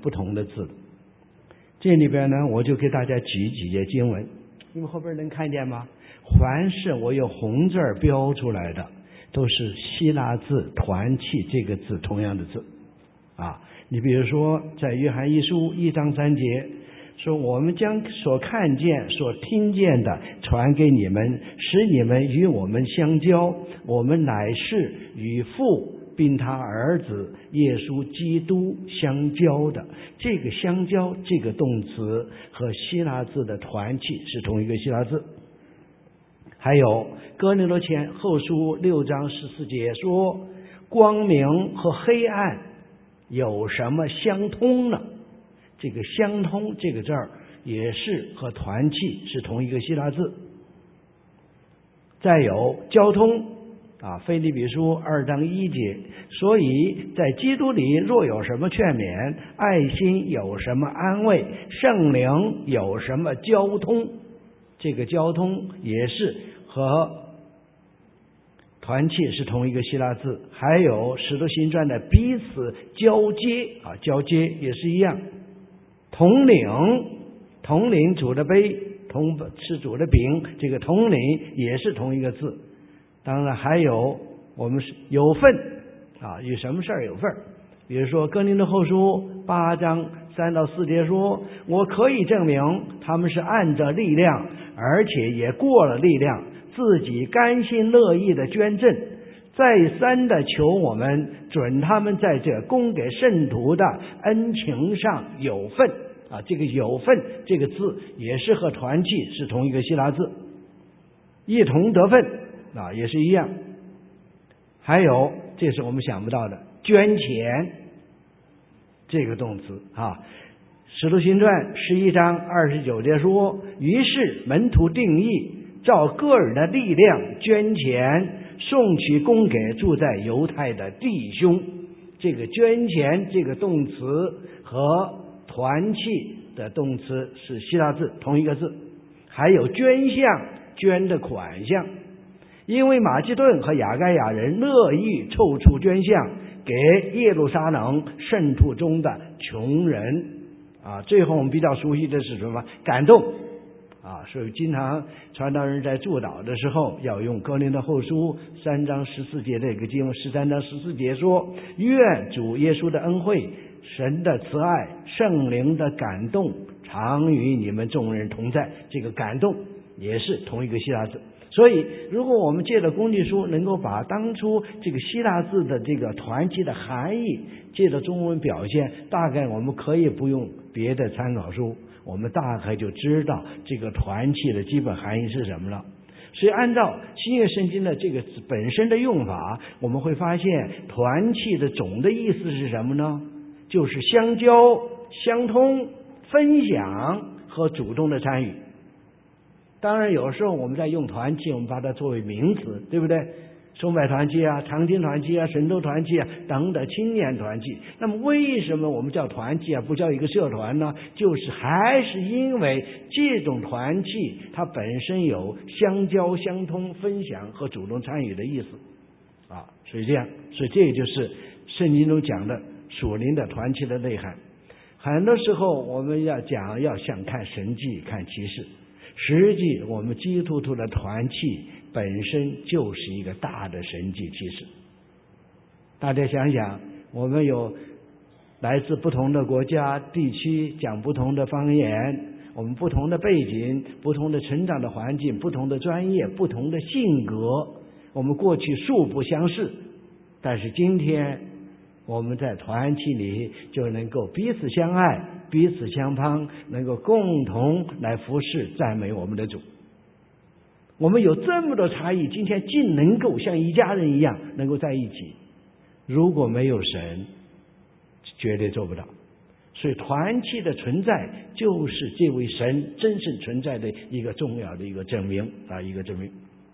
不同的字。这里边呢，我就给大家举几节经文，你们后边能看见吗？凡是我用红字标出来的，都是希腊字团契这个字同样的字啊。你比如说在约翰一书1章3节说，我们将所看见所听见的传给你们，使你们与我们相交，我们乃是与父并他儿子耶稣基督相交的。这个相交这个动词和希腊字的团契是同一个希腊字。还有哥林多前后书6章14节说，光明和黑暗有什么相通呢？这个相通这个字儿也是和团契是同一个希腊字。再有交通腓立比书2章1节，所以在基督里若有什么劝勉，爱心有什么安慰，圣灵有什么交通，这个交通也是和团契是同一个希腊字。还有使徒行传的彼此交接交接也是一样。统领主的杯，吃主的饼，这个统领也是同一个字。当然还有我们是有份有什么事儿有份。比如说哥林多后书8章3到4节说，我可以证明他们是按着力量，而且也过了力量，自己甘心乐意的捐赠，再三的求我们准他们在这供给圣徒的恩情上有份这个有份这个字也是和团契是同一个希腊字。一同得份也是一样。还有这是我们想不到的捐钱这个动词使徒行传11章29节说，于是门徒定义照个人的力量捐钱，送去供给住在犹太的弟兄。这个捐钱这个动词和团契的动词是希腊字同一个字。还有捐项，捐的款项，因为马其顿和亚该亚人乐意凑出捐项给耶路撒冷圣徒中的穷人最后我们比较熟悉的是什么？感动所以经常传道人在祝祷的时候要用哥林多后书3章14节这个经文，13章14节说，愿主耶稣的恩惠，神的慈爱，圣灵的感动常与你们众人同在。这个感动也是同一个希腊字。所以如果我们借着工具书能够把当初这个希腊字的这个团契的含义借着中文表现，大概我们可以不用别的参考书，我们大概就知道这个团契的基本含义是什么了。所以按照新约圣经的这个本身的用法，我们会发现团契的总的意思是什么呢？就是相交、相通、分享和主动的参与。当然有时候我们在用团契，我们把它作为名词，对不对？崇拜团契长青团契神州团契等等青年团契。那么为什么我们叫团契不叫一个社团呢？就是还是因为这种团契它本身有相交、相通、分享和主动参与的意思所以这也就是圣经中讲的属灵的团契的内涵。很多时候我们要想看神迹看奇事，实际我们基督徒的团契本身就是一个大的神迹奇事。大家想想，我们有来自不同的国家地区，讲不同的方言，我们不同的背景，不同的成长的环境，不同的专业，不同的性格，我们过去素不相识，但是今天我们在团契里就能够彼此相爱，彼此相帮，能够共同来服侍赞美我们的主。我们有这么多差异，今天竟能够像一家人一样能够在一起，如果没有神绝对做不到。所以团契的存在就是这位神真正存在的一个重要的一个证明一个证明。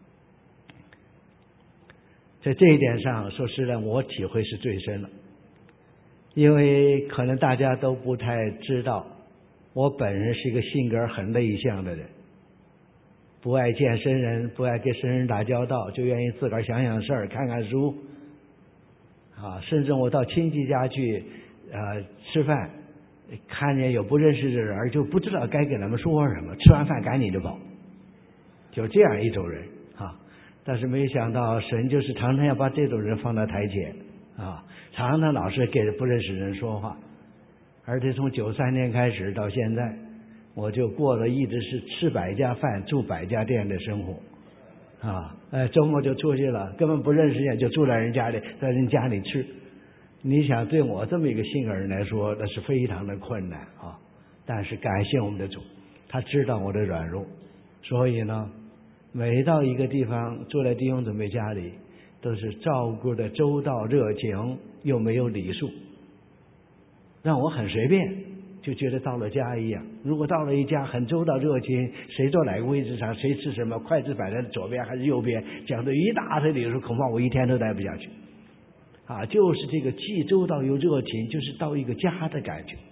在这一点上说实在我体会是最深了，因为可能大家都不太知道，我本人是一个性格很内向的人，不爱见生人，不爱跟生人打交道，就愿意自个儿想想事儿，看看书甚至我到亲戚家去吃饭， 看见有不认识的人就不知道该给他们说什么，吃完饭赶紧就跑，就这样一种人啊。但是没想到神就是常常要把这种人放到台前啊，常常老是给不认识人说话。而且从93年开始到现在，我就过了一直是吃100家饭住100家店的生活啊。周末就出去了，根本不认识人就住在人家里，在人家里吃。你想对我这么一个信儿人来说，那是非常的困难啊。但是感谢我们的主，他知道我的软弱，所以呢，每到一个地方住在弟兄姊妹家里，都是照顾的周到热情，又没有礼数，让我很随便，就觉得到了家一样。如果到了一家很周到热情，谁坐哪个位置上，谁吃什么，筷子摆在左边还是右边，讲的一大堆礼数，恐怕我一天都待不下去啊。就是这个既周到又热情，就是到一个家的感觉。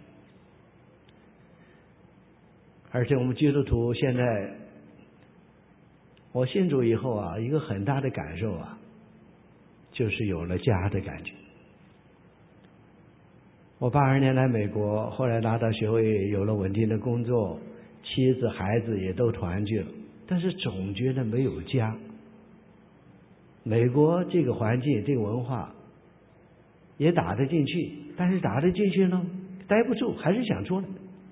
而且我们基督徒现在，我信主以后啊，一个很大的感受啊，就是有了家的感觉。我82年来美国，后来拿到学位，有了稳定的工作，妻子孩子也都团聚了，但是总觉得没有家。美国这个环境这个文化也打得进去，但是打得进去呢，待不住，还是想出来。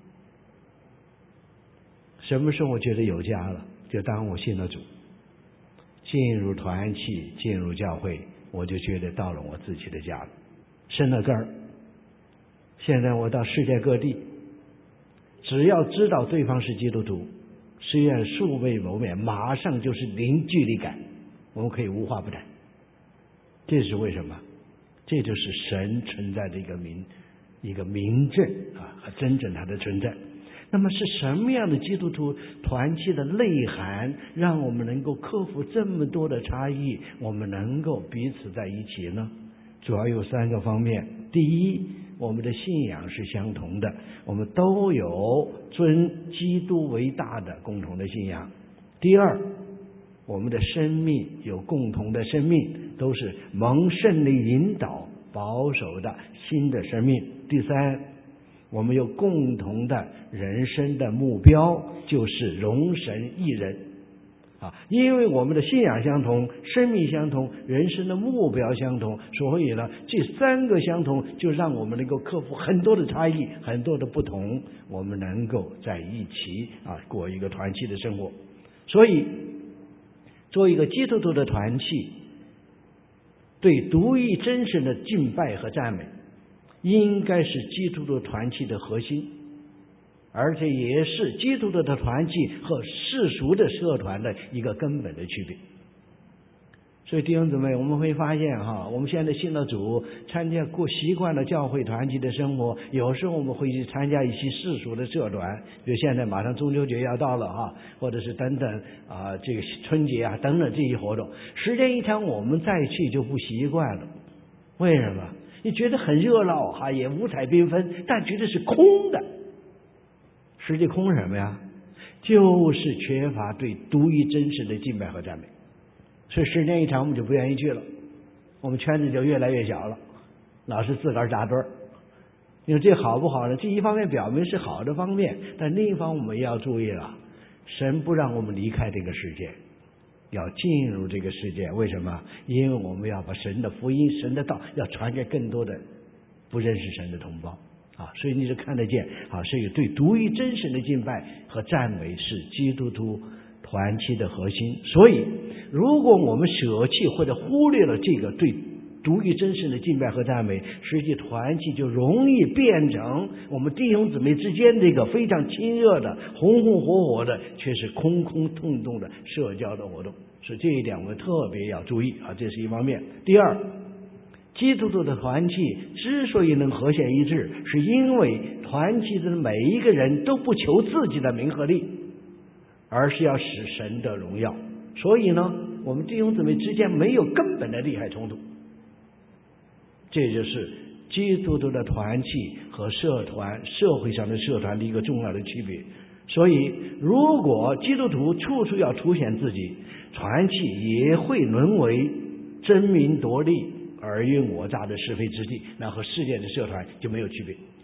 什么时候我觉得有家了？就当我信了主，进入团契，进入教会，我就觉得到了我自己的家了，生了根儿。现在我到世界各地，只要知道对方是基督徒，虽然素未谋面，马上就是零距离感，我们可以无话不谈。这是为什么？这就是神存在的一个明证啊，和真正它的存在。那么是什么样的基督徒团契的内涵，让我们能够克服这么多的差异，我们能够彼此在一起呢？主要有3个方面。第一，我们的信仰是相同的，我们都有尊基督为大的共同的信仰。第二，我们的生命有共同的生命，都是蒙圣灵引导保守的新的生命。第三，我们有共同的人生的目标，就是荣神益人啊。因为我们的信仰相同，生命相同，人生的目标相同，所以呢，这3个相同就让我们能够克服很多的差异，很多的不同，我们能够在一起啊过一个团契的生活。所以做一个基督徒的团契，对独一真神的敬拜和赞美应该是基督徒团契的核心，而且也是基督徒的团契和世俗的社团的一个根本的区别。所以弟兄姊妹，我们会发现我们现在信了主，习惯了教会团契的生活，有时候我们会去参加一些世俗的社团，比如现在马上中秋节要到了或者是等等这个春节等等这些活动，时间一长我们再去就不习惯了。为什么？你觉得很热闹也五彩缤纷，但觉得是空的。实际空什么呀？就是缺乏对独一真实的敬拜和赞美。所以时间一长我们就不愿意去了，我们圈子就越来越小了，老是自个儿扎堆儿。你说这好不好呢？这一方面表明是好的方面，但另一方面我们也要注意了，神不让我们离开这个世界，要进入这个世界。为什么？因为我们要把神的福音、神的道要传给更多的不认识神的同胞所以你就看得见所以对独一真神的敬拜和赞美是基督徒团契的核心。所以如果我们舍弃或者忽略了这个对独一真神的敬拜和赞美，实际团契就容易变成我们弟兄姊妹之间这个非常亲热的红红火火的，却是空空洞洞的社交的活动。所以这一点我们特别要注意这是一方面。第二，基督徒的团契之所以能和谐一致，是因为团契的每一个人都不求自己的名和利，而是要使神的荣耀。所以呢，我们弟兄姊妹之间没有根本的利害冲突。这就是基督徒的团契和社会上的社团的一个重要的区别。所以如果基督徒处处要凸显自己，团契也会沦为争名夺利、尔虞我诈的是非之地，那和世界的社团就没有区别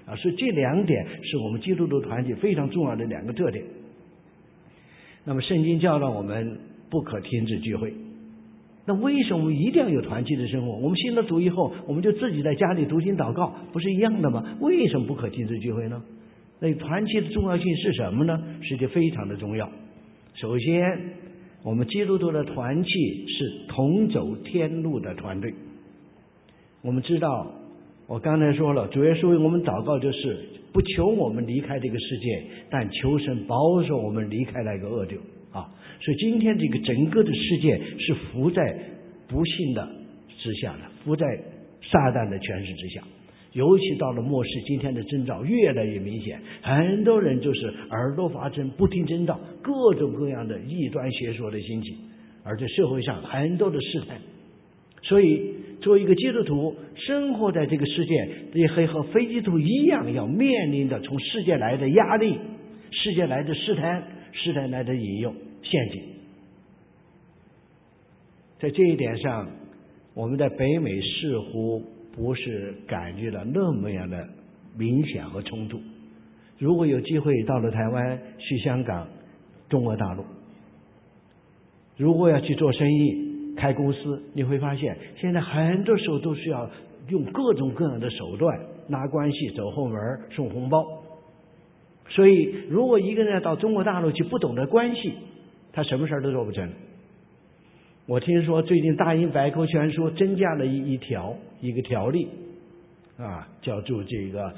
所以这2点是我们基督徒团体非常重要的2个特点。那么圣经教导我们不可停止聚会，那为什么我们一定要有团契的生活？我们信了主以后，我们就自己在家里读经祷告，不是一样的吗？为什么不可停止聚会呢？那团契的重要性是什么呢？实际非常的重要。首先，我们基督徒的团契是同走天路的团队。我们知道，我刚才说了，主耶稣为我们祷告就是不求我们离开这个世界，但求神保守我们离开那个恶者啊。所以今天这个整个的世界是伏在不幸的之下的，伏在撒旦的权势之下。尤其到了末世，今天的征兆越来越明显，很多人就是耳朵发沉，不听真道，各种各样的异端学说的兴起，而在社会上很多的试探。所以作为一个基督徒生活在这个世界，也和非基督徒一样，要面临的从世界来的压力，世界来的试探，世界来的引诱陷阱。在这一点上，我们在北美似乎不是感觉到那么样的明显和冲突。如果有机会到了台湾、去香港、中国大陆，如果要去做生意、开公司，你会发现现在很多时候都是要用各种各样的手段，拿关系、走后门、送红包。所以如果一个人到中国大陆去，不懂得关系，他什么事都做不成。我听说最近大英百科全书增加了一个条例啊，叫做这个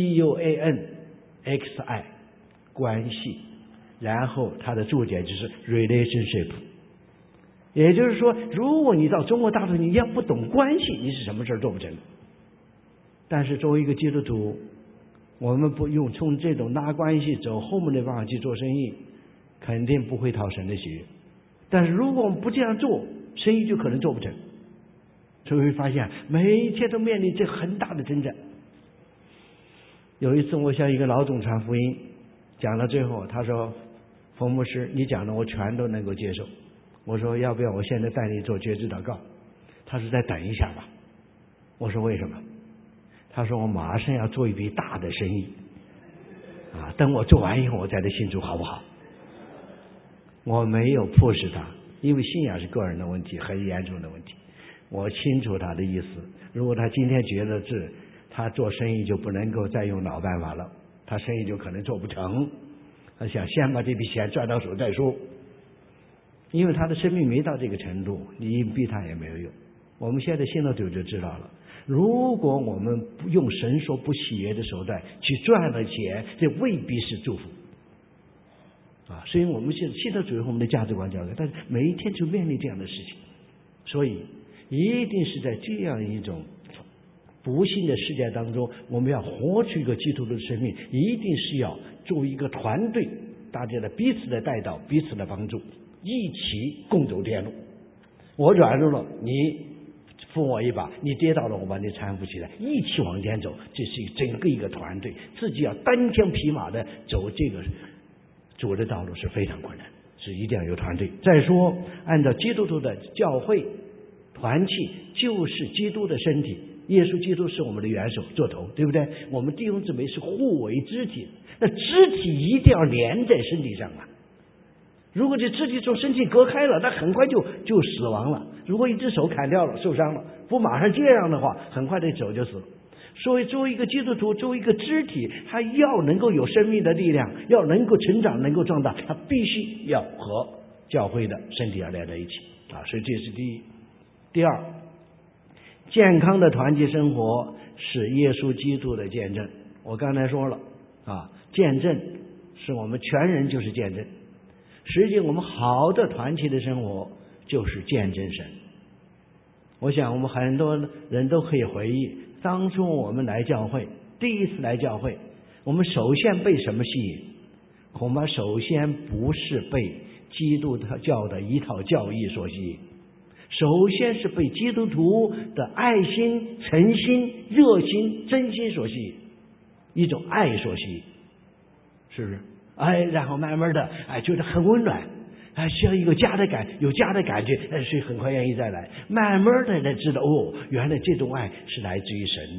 GUANXI 关系，然后它的注解就是 relationship。 也就是说，如果你到中国大陆，你要不懂关系，你是什么事做不成。但是作为一个基督徒，我们不用从这种拉关系走后门的方法去做生意，肯定不会讨神的喜悦。但是如果我们不这样做，生意就可能做不成。所以会发现每一天都面临这很大的征战。有一次我向一个老总传福音，讲到最后，他说：冯牧师，你讲的我全都能够接受。我说要不要我现在带你做决志祷告？他说再等一下吧。我说为什么？他说我马上要做一笔大的生意啊，等我做完以后我再来信主好不好？我没有迫使他，因为信仰是个人的问题，很严重的问题。我清楚他的意思，如果他今天觉得是他做生意就不能够再用老办法了，他生意就可能做不成，他想先把这笔钱赚到手再说。因为他的生命没到这个程度，你硬逼他也没有用。我们现在信了主就知道了，如果我们用神所不喜悦的手段去赚了钱，这未必是祝福啊。所以我们现在信了主以后，我们的价值观教育，但是每一天就面临这样的事情，所以一定是在这样一种不幸的世界当中，我们要活出一个基督徒的生命，一定是要作为一个团队，大家的彼此的带导，彼此的帮助，一起共走天路。我软弱了，你扶我一把，你跌倒了，我把你搀扶起来，一起往前走。这是整个一个团队，自己要单枪匹马的走这个主的道路是非常困难，是一定要有团队。再说，按照基督徒的教会团契，就是基督的身体，耶稣基督是我们的元首做头，对不对？我们弟兄姊妹是互为肢体，那肢体一定要连在身体上啊。如果这肢体从身体隔开了，那很快就死亡了。如果一只手砍掉了，受伤了，不马上接上的话，很快这手就死了。所以作为一个基督徒，作为一个肢体，他要能够有生命的力量，要能够成长，能够壮大，他必须要和教会的身体要连在一起啊。所以这是第一。第二，健康的团体生活是耶稣基督的见证。我刚才说了啊，见证是我们全人就是见证。实际我们好的团体的生活就是见证神。我想我们很多人都可以回忆，当初我们来教会，第一次来教会，我们首先被什么吸引？恐怕首先不是被基督教的一套教义所吸引，首先是被基督徒的爱心、诚心、热心、真心所吸引，一种爱所吸引，是不是？然后慢慢的觉得很温暖，需要一个有家的感觉，所以很快愿意再来。慢慢的才知道，原来这种爱是来自于神的，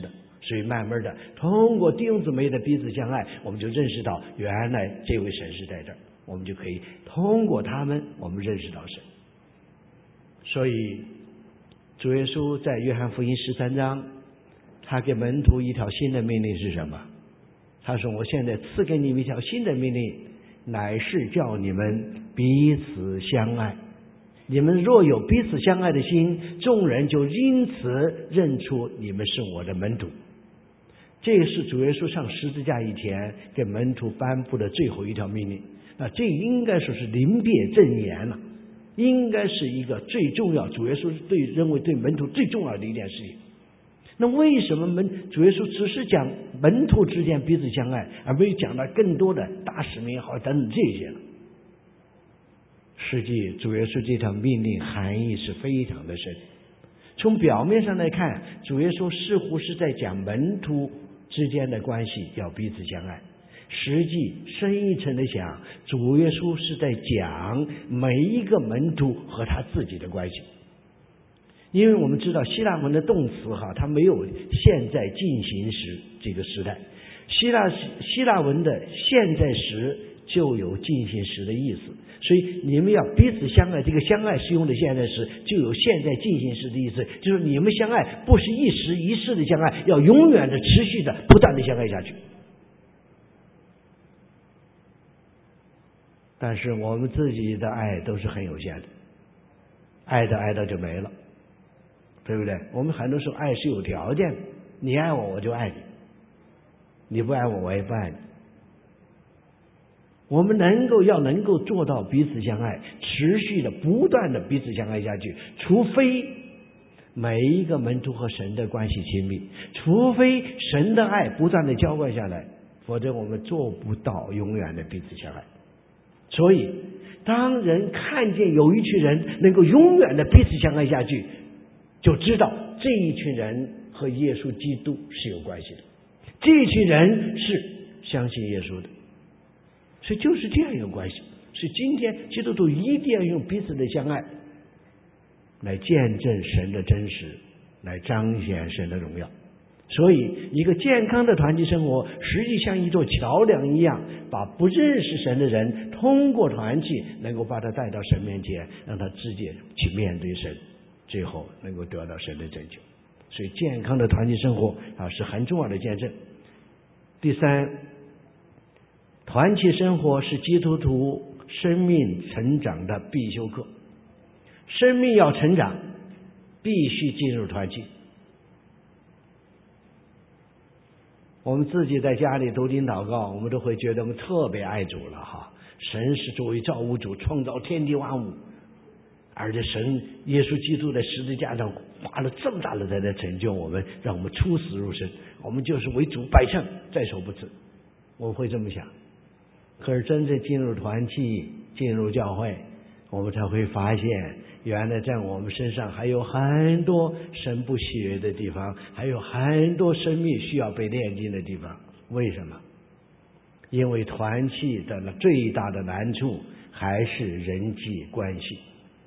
所以慢慢的通过弟兄姊妹的彼此相爱，我们就认识到原来这位神是在这儿，我们就可以通过他们我们认识到神。所以主耶稣在约翰福音13章，他给门徒一条新的命令是什么？他说，我现在赐给你们一条新的命令，乃是叫你们彼此相爱。你们若有彼此相爱的心，众人就因此认出你们是我的门徒。这是主耶稣上十字架以前给门徒颁布的最后一条命令。那这应该说是临别赠言了，应该是一个最重要，主耶稣认为对门徒最重要的一件事情。那为什么主耶稣只是讲门徒之间彼此相爱，而没有讲到更多的大使命好等等这些呢？实际主耶稣这条命令含义是非常的深。从表面上来看，主耶稣似乎是在讲门徒之间的关系要彼此相爱，实际深一层的想，主耶稣是在讲每一个门徒和他自己的关系。因为我们知道希腊文的动词它没有现在进行时这个时代，希腊文的现在时就有进行时的意思，所以你们要彼此相爱，这个相爱是用的现在时，就有现在进行时的意思，就是你们相爱不是一时一世的相爱，要永远的持续的不断的相爱下去。但是我们自己的爱都是很有限的，爱到就没了，对不对？我们很多时候爱是有条件的，你爱我我就爱你，你不爱我我也不爱你。我们能够做到彼此相爱，持续的不断的彼此相爱下去，除非每一个门徒和神的关系亲密，除非神的爱不断的浇灌下来，否则我们做不到永远的彼此相爱。所以当人看见有一群人能够永远的彼此相爱下去，就知道这一群人和耶稣基督是有关系的，这一群人是相信耶稣的，所以就是这样一个关系。所以今天基督徒一定要用彼此的相爱来见证神的真实，来彰显神的荣耀。所以一个健康的团体生活实际像一座桥梁一样，把不认识神的人通过团契能够把他带到神面前，让他直接去面对神，最后能够得到神的拯救。所以健康的团体生活是很重要的见证。第三，团契生活是基督徒生命成长的必修课。生命要成长，必须进入团契。我们自己在家里读经祷告，我们都会觉得我们特别爱主了神是作为造物主创造天地万物，而且神耶稣基督在十字架上花了这么大的在来拯救我们，让我们出死入生，我们就是为主摆上，在所不辞。我们会这么想。可是真正进入团契，进入教会，我们才会发现，原来在我们身上还有很多神不喜悦的地方，还有很多生命需要被炼净的地方。为什么？因为团契的最大的难处还是人际关系。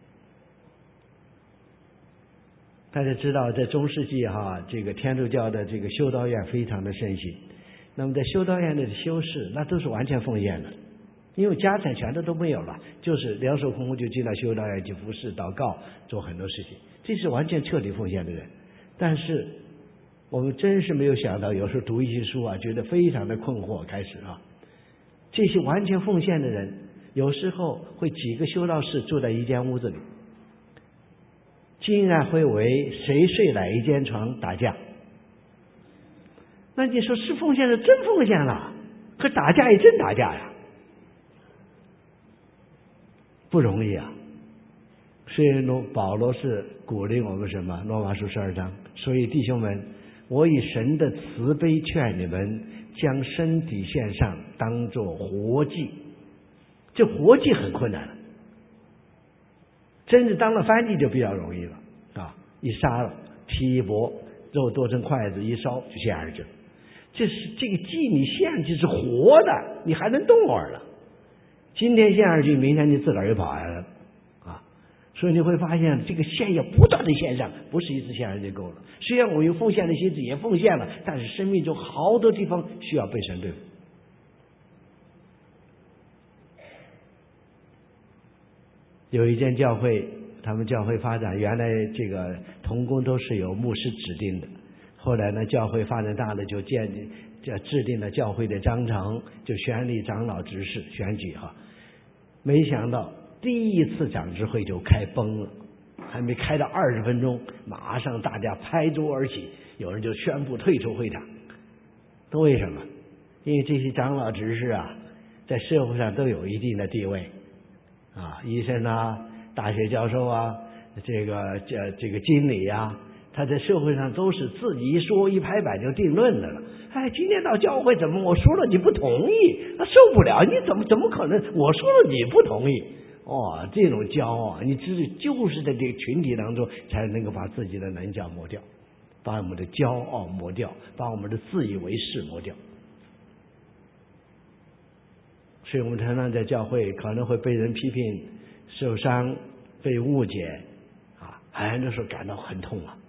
大家知道在中世纪这个天主教的这个修道院非常的盛行，那么在修道院的修士那都是完全奉献的，因为家产全都没有了，就是两手空空就进到修道院去服侍祷告做很多事情，这是完全彻底奉献的人。但是我们真是没有想到，有时候读一些书觉得非常的困惑，开始这些完全奉献的人有时候会几个修道士住在一间屋子里，竟然会为谁睡哪一间床打架。那你说是奉献是真奉献了，可打架也真打架呀，不容易啊。所以保罗是鼓励我们什么？罗马书12章，所以弟兄们，我以神的慈悲劝你们，将身体献上，当作活祭。这活祭很困难了，真正当了燔祭就比较容易了一杀了，剔一剥，肉剁成筷子一烧就献上去了。这个祭你献上去是活的，你还能动会儿了。今天献上去，明天你自个儿就跑下来了所以你会发现这个献要不断的献上，不是一次献上就够了。虽然我有奉献的心志也奉献了，但是生命中好多地方需要被神对付。有一间教会，他们教会发展，原来这个同工都是由牧师指定的，后来呢教会发展大了，就制定了教会的章程，就选立长老执事选举哈。没想到第一次长执会就开崩了，还没开到20分钟，马上大家拍桌而起，有人就宣布退出会场。都为什么？因为这些长老执事啊，在社会上都有一定的地位啊，医生啊，大学教授啊，这个经理啊，他在社会上都是自己一说一拍板就定论的了。哎，今天到教会怎么我说了你不同意，那受不了，你怎么可能我说了你不同意？哦，这种骄傲，你就是在这个群体当中才能够把自己的棱角磨掉，把我们的骄傲磨掉，把我们的自以为是磨掉。所以我们常常在教会可能会被人批评、受伤、被误解啊，很多时候感到很痛啊。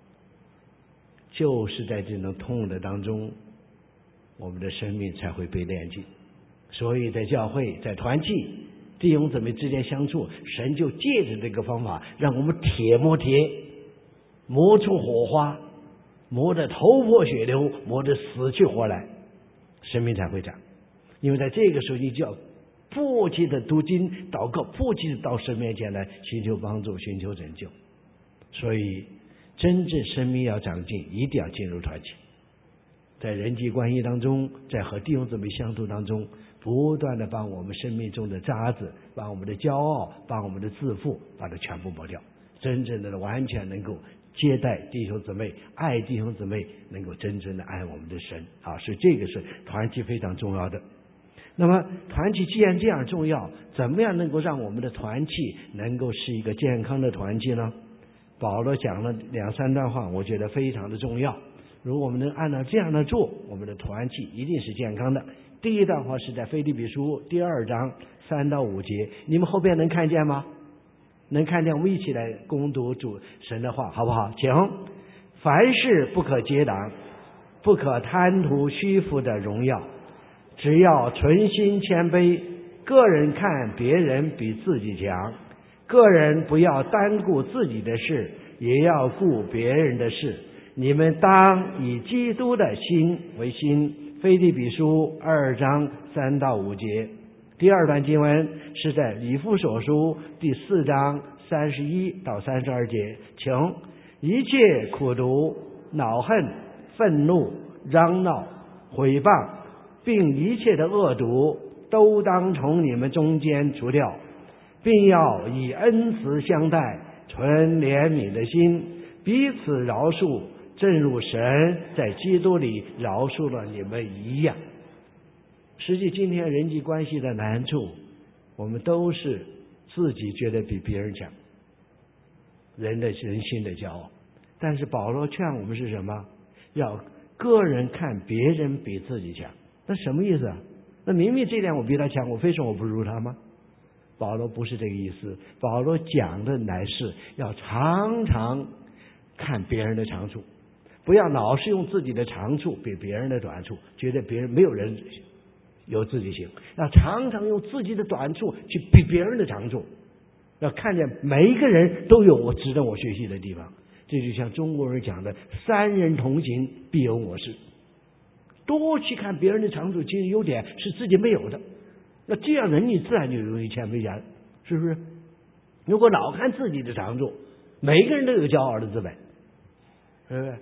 就是在这种痛的当中，我们的生命才会被炼净。所以在教会，在团契，弟兄姊妹之间相处，神就借着这个方法，让我们铁磨铁，磨出火花，磨得头破血流，磨得死去活来，生命才会长。因为在这个时候，你就要迫切的读经祷告，迫切的到神面前来寻求帮助，寻求拯救。所以真正生命要长进，一定要进入团契，在人际关系当中，在和弟兄姊妹相处当中，不断的把我们生命中的渣子，把我们的骄傲，把我们的自负，把它全部磨掉，真正的完全能够接待弟兄姊妹，爱弟兄姊妹，能够真正的爱我们的神啊！所以这个是团契非常重要的。那么团契既然这样重要，怎么样能够让我们的团契能够是一个健康的团契呢？保罗讲了2、3段话，我觉得非常的重要。如果我们能按照这样的做，我们的团契一定是健康的。第一段话是在腓立比书第2章3到5节，你们后边能看见吗？能看见，我们一起来攻读主神的话，好不好？请。凡事不可结党，不可贪图虚浮的荣耀，只要存心谦卑，个人看别人比自己强，个人不要单顾自己的事，也要顾别人的事。你们当以基督的心为心。腓立比书2章3到5节。第二段经文是在以弗所书第4章31到32节。请。一切苦毒、恼恨、愤怒、嚷闹、毁谤，并一切的恶毒，都当从你们中间除掉，并要以恩慈相待，存怜悯的心，彼此饶恕，正如神在基督里饶恕了你们一样。实际今天人际关系的难处，我们都是自己觉得比别人强，人心的骄傲。但是保罗劝我们是什么？要个人看别人比自己强。那什么意思啊？那明明这点我比他强，我非说我不如他吗？保罗不是这个意思。保罗讲的乃是要常常看别人的长处，不要老是用自己的长处比别人的短处，觉得别人没有人有自己行。要常常用自己的短处去比别人的长处，要看见每一个人都有我值得我学习的地方。这就像中国人讲的3人同行必有我师，多去看别人的长处，其实优点是自己没有的，那这样人你自然就容易谦卑下来，是不是？如果老看自己的长处，每个人都有骄傲的资本，是不是？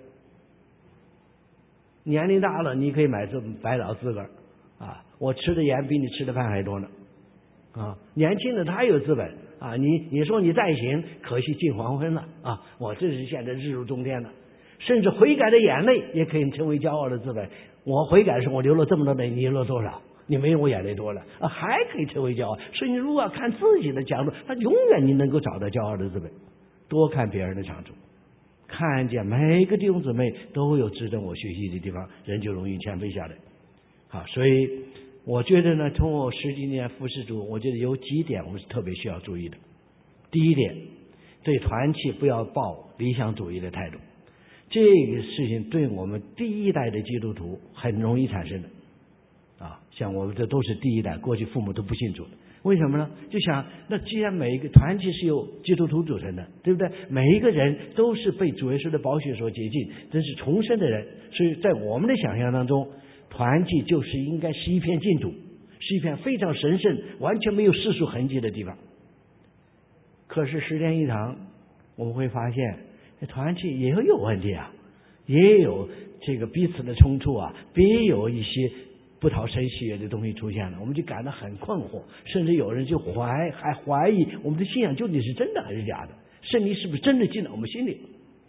年龄大了你可以买这白老资格啊，我吃的盐比你吃的饭还多呢啊，年轻的他有资本啊，你说你再行，可惜近黄昏了啊！我这是现在日入中天了，甚至悔改的眼泪也可以成为骄傲的资本。我悔改时我流了这么多泪，你流了多少？你没有我眼泪多了啊，还可以成为骄傲。所以你如果要看自己的强处，他永远你能够找到骄傲的资本。多看别人的长处，看见每个弟兄姊妹都有值得我学习的地方，人就容易谦卑下来。好，所以我觉得呢，通过10几年服侍主，我觉得有几点我们是特别需要注意的第一点，对团契不要抱理想主义的态度，这个事情对我们第一代的基督徒很容易产生的像我们这都是第一代，过去父母都不信主的，为什么呢？就想那既然每一个团契是由基督徒组成的，对不对？每一个人都是被主耶稣的宝血所洁净，真是重生的人，所以在我们的想象当中，团契就是应该是一片净土，是一片非常神圣完全没有世俗痕迹的地方。可是时间一长，我们会发现这团契也有问题也有这个彼此的冲突别有一些不讨神喜悦的东西出现了，我们就感到很困惑，甚至有人就还怀疑我们的信仰究竟是真的还是假的，圣灵是不是真的进了我们心里。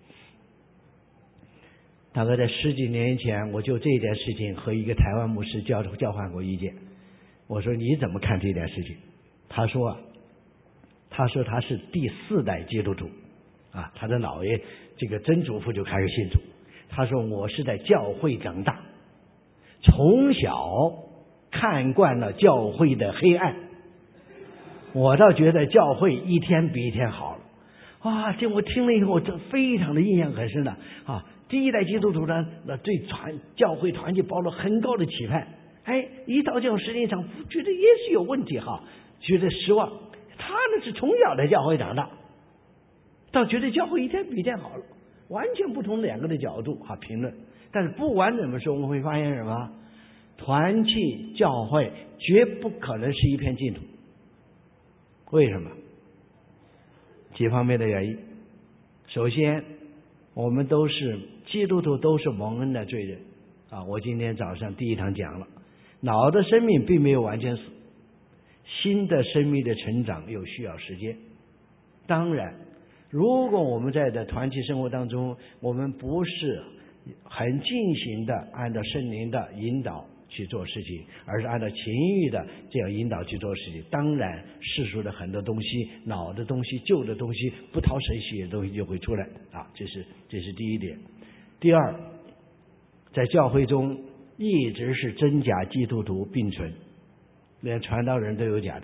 大概在10几年前，我就这件事情和一个台湾牧师交换过意见。我说你怎么看这件事情？他说他是第4代基督徒他的姥爷这个曾祖父就开始信主。他说我是在教会长大，从小看惯了教会的黑暗，我倒觉得教会一天比一天好了这我听了以后，这非常的印象很深的第一代基督徒呢，对教会团契抱了很高的期盼，一到这种事情上，觉得也是有问题觉得失望。他呢是从小在教会长大，倒觉得教会一天比一天好了，完全不同两个的角度评论。但是不管怎么说，我们会发现什么？团契教会绝不可能是一片净土。为什么？几方面的原因。首先，我们都是基督徒，都是蒙恩的罪人我今天早上第一堂讲了，老的生命并没有完全死，新的生命的成长又需要时间。当然，如果我们在的团契生活当中，我们不是很尽情的按照圣灵的引导去做事情，而是按照情欲的这样引导去做事情，当然世俗的很多东西，老的东西，旧的东西，不讨神喜悦的东西就会出来这是第一点。第二，在教会中一直是真假基督徒并存，连传道人都有假的。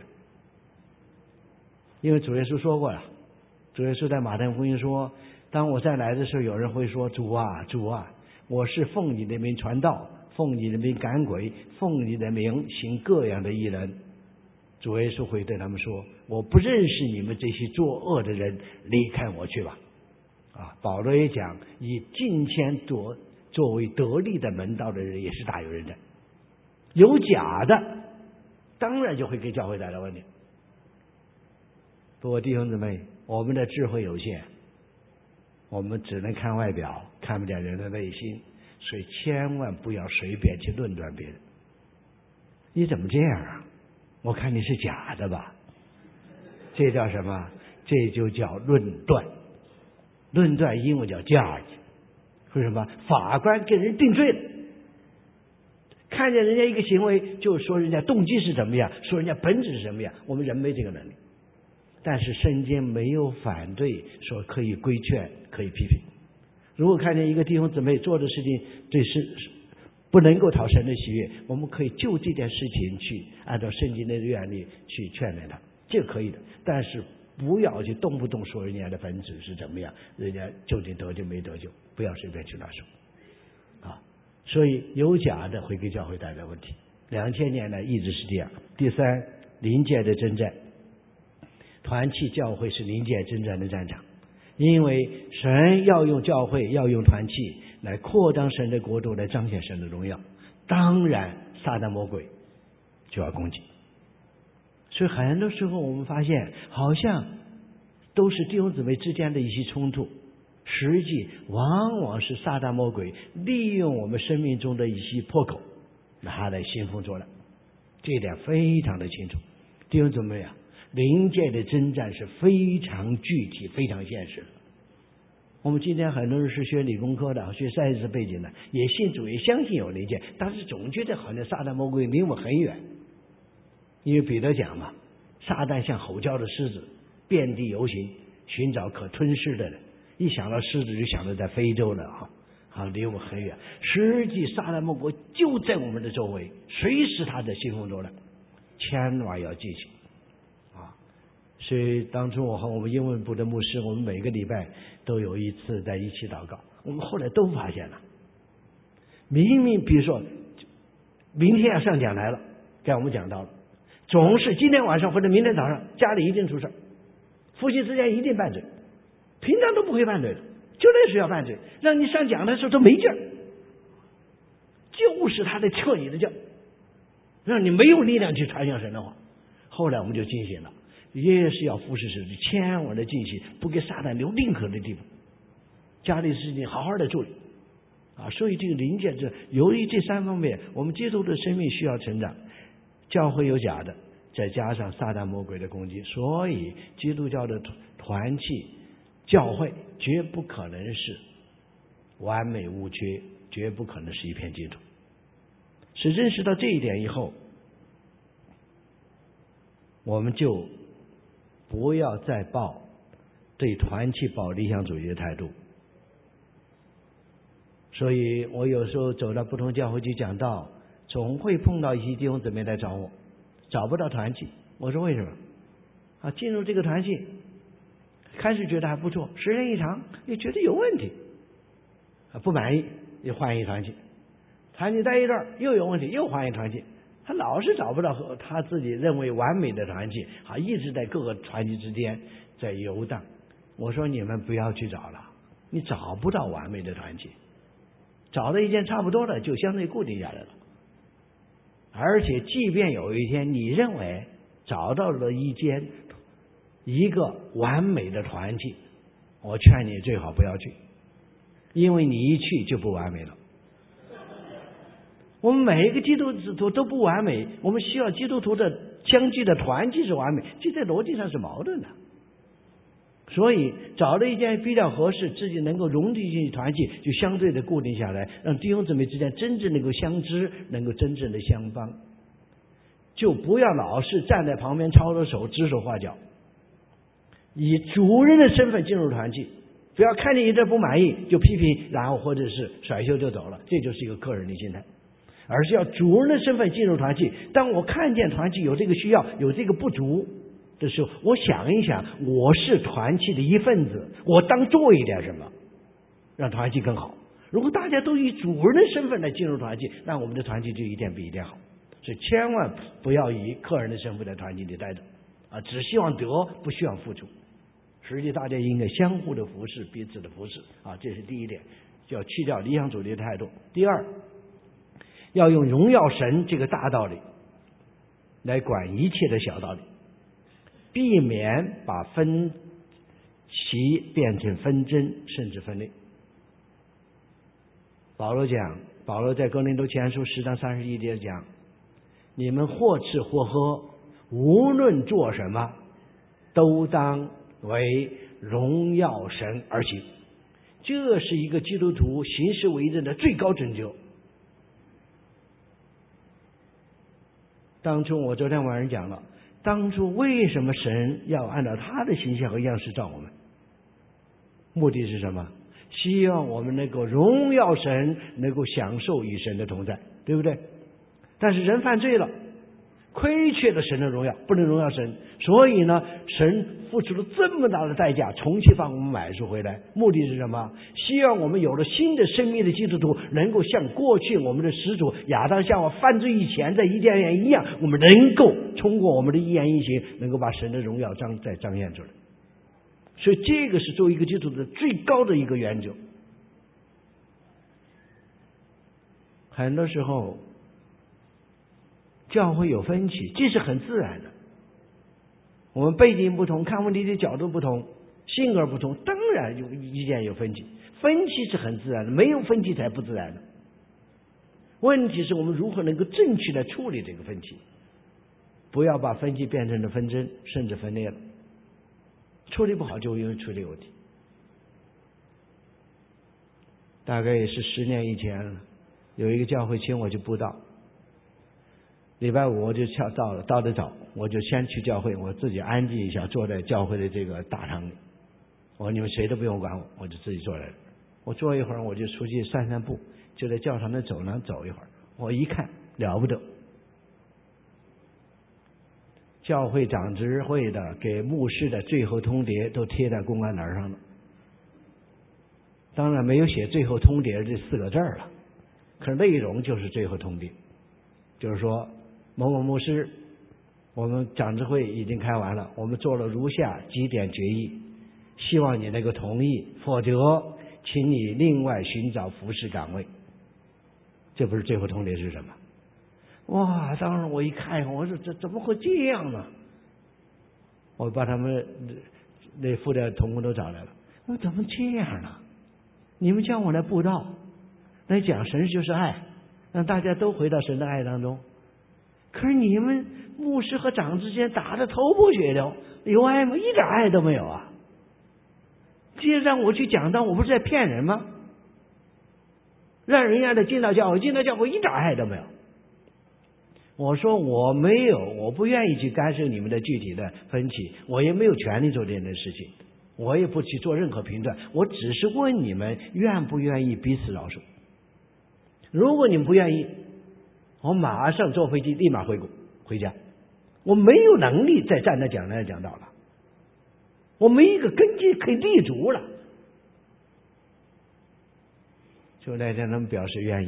因为主耶稣说过了，主耶稣在马太福音说，当我再来的时候，有人会说，主啊主啊，我是奉你的名传道，奉你的名赶鬼，奉你的名行各样的异能。主耶稣会对他们说，我不认识你们这些作恶的人，离开我去吧。保罗也讲，以敬虔作为得力的门道的人也是大有人在。有假的，当然就会给教会带来问题。不过弟兄姊妹，我们的智慧有限，我们只能看外表，看不见人的内心，所以千万不要随便去论断别人。你怎么这样我看你是假的吧？这叫什么？这就叫论断。论断英文叫 judge， 为什么？法官给人定罪了，看见人家一个行为就说人家动机是怎么样，说人家本质是什么样。我们人没这个能力，但是圣经没有反对说可以规劝，可以批评。如果看见一个弟兄姊妹做的事情对是不能够讨神的喜悦，我们可以就这件事情去按照圣经的原理去劝勉他，这个可以的。但是不要去动不动说人家的本质是怎么样，人家究竟得救没得救，不要随便去乱说所以有假的会给教会带来问题，2000年来一直是这样。第三，灵界的征战，团契教会是灵界征战的战场，因为神要用教会，要用团契来扩张神的国度，来彰显神的荣耀。当然撒旦魔鬼就要攻击。所以很多时候我们发现好像都是弟兄姊妹之间的一些冲突，实际往往是撒旦魔鬼利用我们生命中的一些破口，他来兴风作浪，这一点非常的清楚。弟兄姊妹灵界的征战是非常具体非常现实的。我们今天很多人是学理工科的，学赛事背景的，也信主也相信有灵界，但是总觉得好像撒旦魔鬼离我很远。因为彼得讲嘛，撒旦像吼叫的狮子，遍地游行，寻找可吞噬的人。一想到狮子就想到在非洲了离我们很远。实际撒旦魔鬼就在我们的周围，随时他的兴风作浪，千万要记起所以当初我和我们英文部的牧师，我们每个礼拜都有一次在一起祷告。我们后来都发现了，明明比如说明天要上讲台了，该我们讲到了，总是今天晚上或者明天早上家里一定出事，夫妻之间一定拌嘴，平常都不会拌嘴的，就那时候要拌嘴，让你上讲台的时候都没劲儿，就是他在撤你的教，让你没有力量去传扬神的话。后来我们就警醒了，越是要服侍时，千万的进行，不给撒旦留任何的地方。家里的事情好好的处理啊！所以这个灵界，由于这三方面，我们基督的生命需要成长，教会有假的，再加上撒旦魔鬼的攻击，所以基督教的团契教会绝不可能是完美无缺，绝不可能是一片净土。是认识到这一点以后，我们就不要再对团契抱理想主义的态度。所以我有时候走到不同教会去讲道，总会碰到一些弟兄姊妹来找我，找不到团契。我说为什么？啊，进入这个团契，开始觉得还不错，时间一长又觉得有问题，不满意又换一团契，团契待一段又有问题，又换一团契。他老是找不到和他自己认为完美的团契，一直在各个团契之间在游荡。我说你们不要去找了，你找不到完美的团契，找到一件差不多的就相对固定下来了。而且即便有一天你认为找到了一个完美的团契，我劝你最好不要去，因为你一去就不完美了。我们每一个基督徒都不完美，我们需要基督徒的相继的团契是完美，这在逻辑上是矛盾的。所以找了一件比较合适，自己能够融进去团契，就相对的固定下来，让弟兄姊妹之间真正能够相知，能够真正的相帮。就不要老是站在旁边操着手指手画脚，以主人的身份进入团契，不要看见一点不满意就批评，然后或者是甩袖就走了，这就是一个个人的心态。而是要主人的身份进入团契，当我看见团契有这个需要，有这个不足的时候，我想一想，我是团契的一份子，我当做一点什么让团契更好。如果大家都以主人的身份来进入团契，那我们的团契就一点比一点好。所以千万不要以个人的身份来团契里待着只希望得，不希望付出。实际大家应该相互的服侍，彼此的服侍这是第一点，要去掉理想主义的态度。第二，要用荣耀神这个大道理来管一切的小道理，避免把分歧变成纷争，甚至分裂。保罗在哥林多前书10章31节讲，你们或吃或喝，无论做什么，都当为荣耀神而行。这是一个基督徒行事为人的最高拯救。当初我昨天晚上讲了，当初为什么神要按照他的形象和样式造我们？目的是什么？希望我们能够荣耀神，能够享受与神的同在，对不对？但是人犯罪了，亏缺了神的荣耀，不能荣耀神，所以呢，神付出了这么大的代价，重新把我们买赎回来。目的是什么？希望我们有了新的生命的基督徒，能够像过去我们的始祖亚当夏娃犯罪以前在伊甸园一样，我们能够通过我们的一言一行，能够把神的荣耀再彰显出来。所以这个是作为一个基督徒的最高的一个原则。很多时候教会有分歧，这是很自然的。我们背景不同，看问题的角度不同，性格不同，当然有意见有分歧。分歧是很自然的，没有分歧才不自然的。问题是我们如何能够正确的处理这个分歧，不要把分歧变成了纷争，甚至分裂了。处理不好就因为处理问题。大概也是10年以前了，有一个教会请我去布道，礼拜5我就到得早，我就先去教会，我自己安静一下，坐在教会的这个大堂里。我说你们谁都不用管我，我就自己坐在这。我坐一会儿，我就出去散散步，就在教堂的走廊走一会儿。我一看了不得， 教会长执会的给牧师的最后通牒都贴在公告栏上了，当然没有写最后通牒这4个字了，可是内容就是最后通牒，就是说某某牧师，我们长执会已经开完了，我们做了如下几点决议，希望你能够同意，否则请你另外寻找服侍岗位。这不是最后通牒是什么？哇！当时我一看，我说这怎么会这样呢？我把他们那副的同工都找来了，我说怎么这样呢？你们叫我来布道，来讲神就是爱，让大家都回到神的爱当中。可是你们牧师和长之间打得头破血流，有爱吗？一点爱都没有啊！接着让我去讲道，我不是在骗人吗？让人家的进到教会一点爱都没有。我说我没有，我不愿意去干涉你们的具体的分歧，我也没有权利做这件事情，我也不去做任何评断，我只是问你们愿不愿意彼此饶恕。如果你们不愿意，我马上坐飞机立马回家，我没有能力再站在讲台讲道了，我没一个根基可以立足了。就那天他们表示愿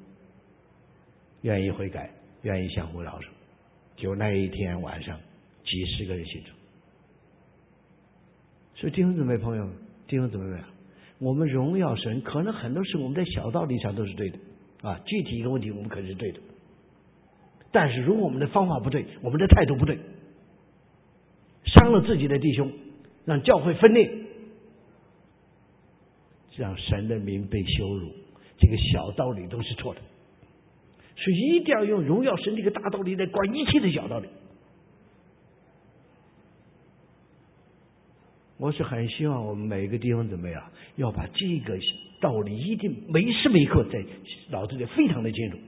意悔改，愿意相互饶恕。就那一天晚上几十个人信主。所以弟兄姊妹朋友们，弟兄姊妹们，我们荣耀神，可能很多时候我们在小道理上都是对的啊，具体一个问题我们可能是对的，但是如果我们的方法不对，我们的态度不对，伤了自己的弟兄，让教会分裂，让神的名被羞辱，这个小道理都是错的。所以一定要用荣耀神这个大道理来管一切的小道理。我是很希望我们每个弟兄姊妹啊，要把这个道理一定每时每刻在脑子里非常的清楚。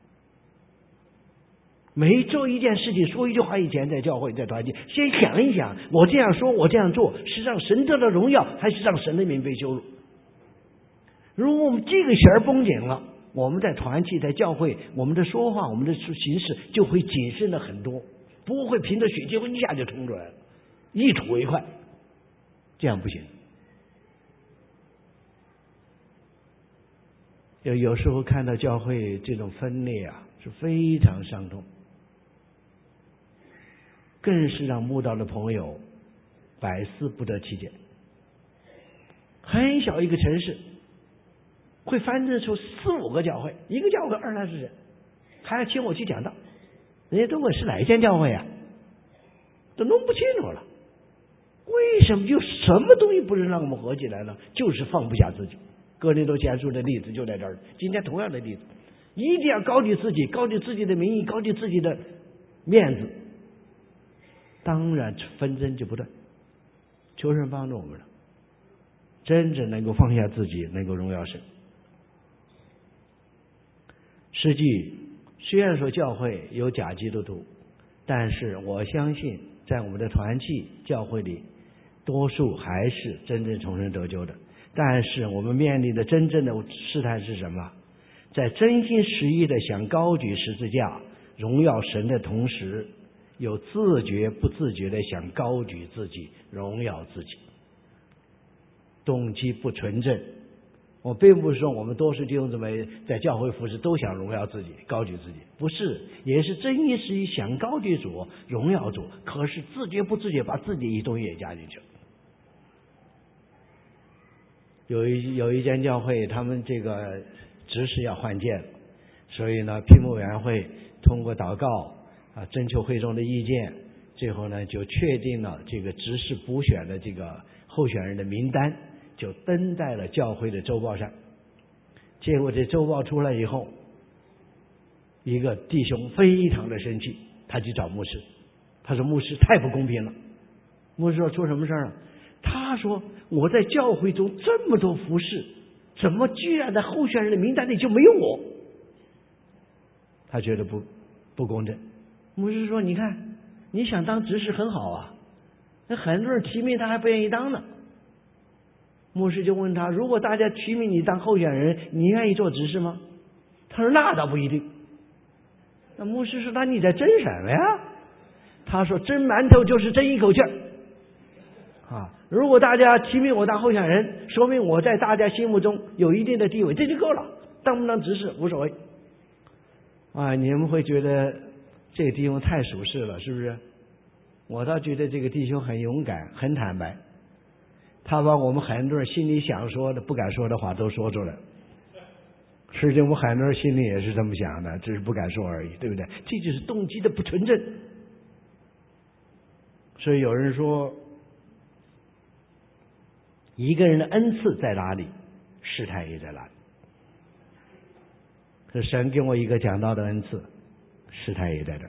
每做一件事情说一句话以前，在教会在团体先想一想，我这样说我这样做是让神得到荣耀，还是让神的名被羞辱？如果我们这个弦儿绷紧了，我们在团契在教会，我们的说话我们的行事就会谨慎了很多，不会凭着血气一下就冲出来了，一吐为快，这样不行。有时候看到教会这种分裂啊，是非常伤痛，更是让慕道的朋友百思不得其解。很小一个城市会翻腾出4、5个教会，一个教会20-30人，还要请我去讲道，人家都问是哪一间教会啊，都弄不清楚了。为什么就什么东西不能让我们合起来呢？就是放不下自己。哥林多前书的例子就在这儿，今天同样的例子，一定要高举自己，高举自己的名义，高举自己的面子，当然纷争就不断。求神帮助我们了，真正能够放下自己，能够荣耀神。实际虽然说教会有假基督徒，但是我相信在我们的团契教会里，多数还是真正重生得救的。但是我们面临的真正的试探是什么？在真心实意的想高举十字架荣耀神的同时，有自觉不自觉的想高举自己荣耀自己，动机不纯正。我并不是说我们多数弟兄姊妹在教会服侍都想荣耀自己高举自己，不是，也是真心实意想高举主荣耀主，可是自觉不自觉把自己一东西也加进去了。有一间教会，他们这个执事要换届了，所以呢，批牧委员会通过祷告啊，征求会众的意见，最后呢就确定了这个执事补选的这个候选人的名单，就登在了教会的周报上。结果这周报出来以后，一个弟兄非常的生气，他去找牧师，他说牧师太不公平了。牧师说出什么事儿了？他说我在教会中这么多服侍，怎么居然在候选人的名单里就没有我？他觉得不公正。牧师说你看你想当执事很好啊，那很多人提名他还不愿意当呢。牧师就问他，如果大家提名你当候选人，你愿意做执事吗？他说那倒不一定。那牧师说那你在争什么呀？ 他说蒸馒头就是争一口气儿啊！如果大家提名我当候选人，说明我在大家心目中有一定的地位，这就够了。当不当执事无所谓啊！你们会觉得这个弟兄太属实了，是不是？我倒觉得这个弟兄很勇敢，很坦白，他把我们很多人心里想说的、不敢说的话都说出来。实际我们很多人心里也是这么想的，只是不敢说而已，对不对？这就是动机的不纯正。所以有人说，一个人的恩赐在哪里，试探也在哪里。这神给我一个讲道的恩赐，试探也在这儿。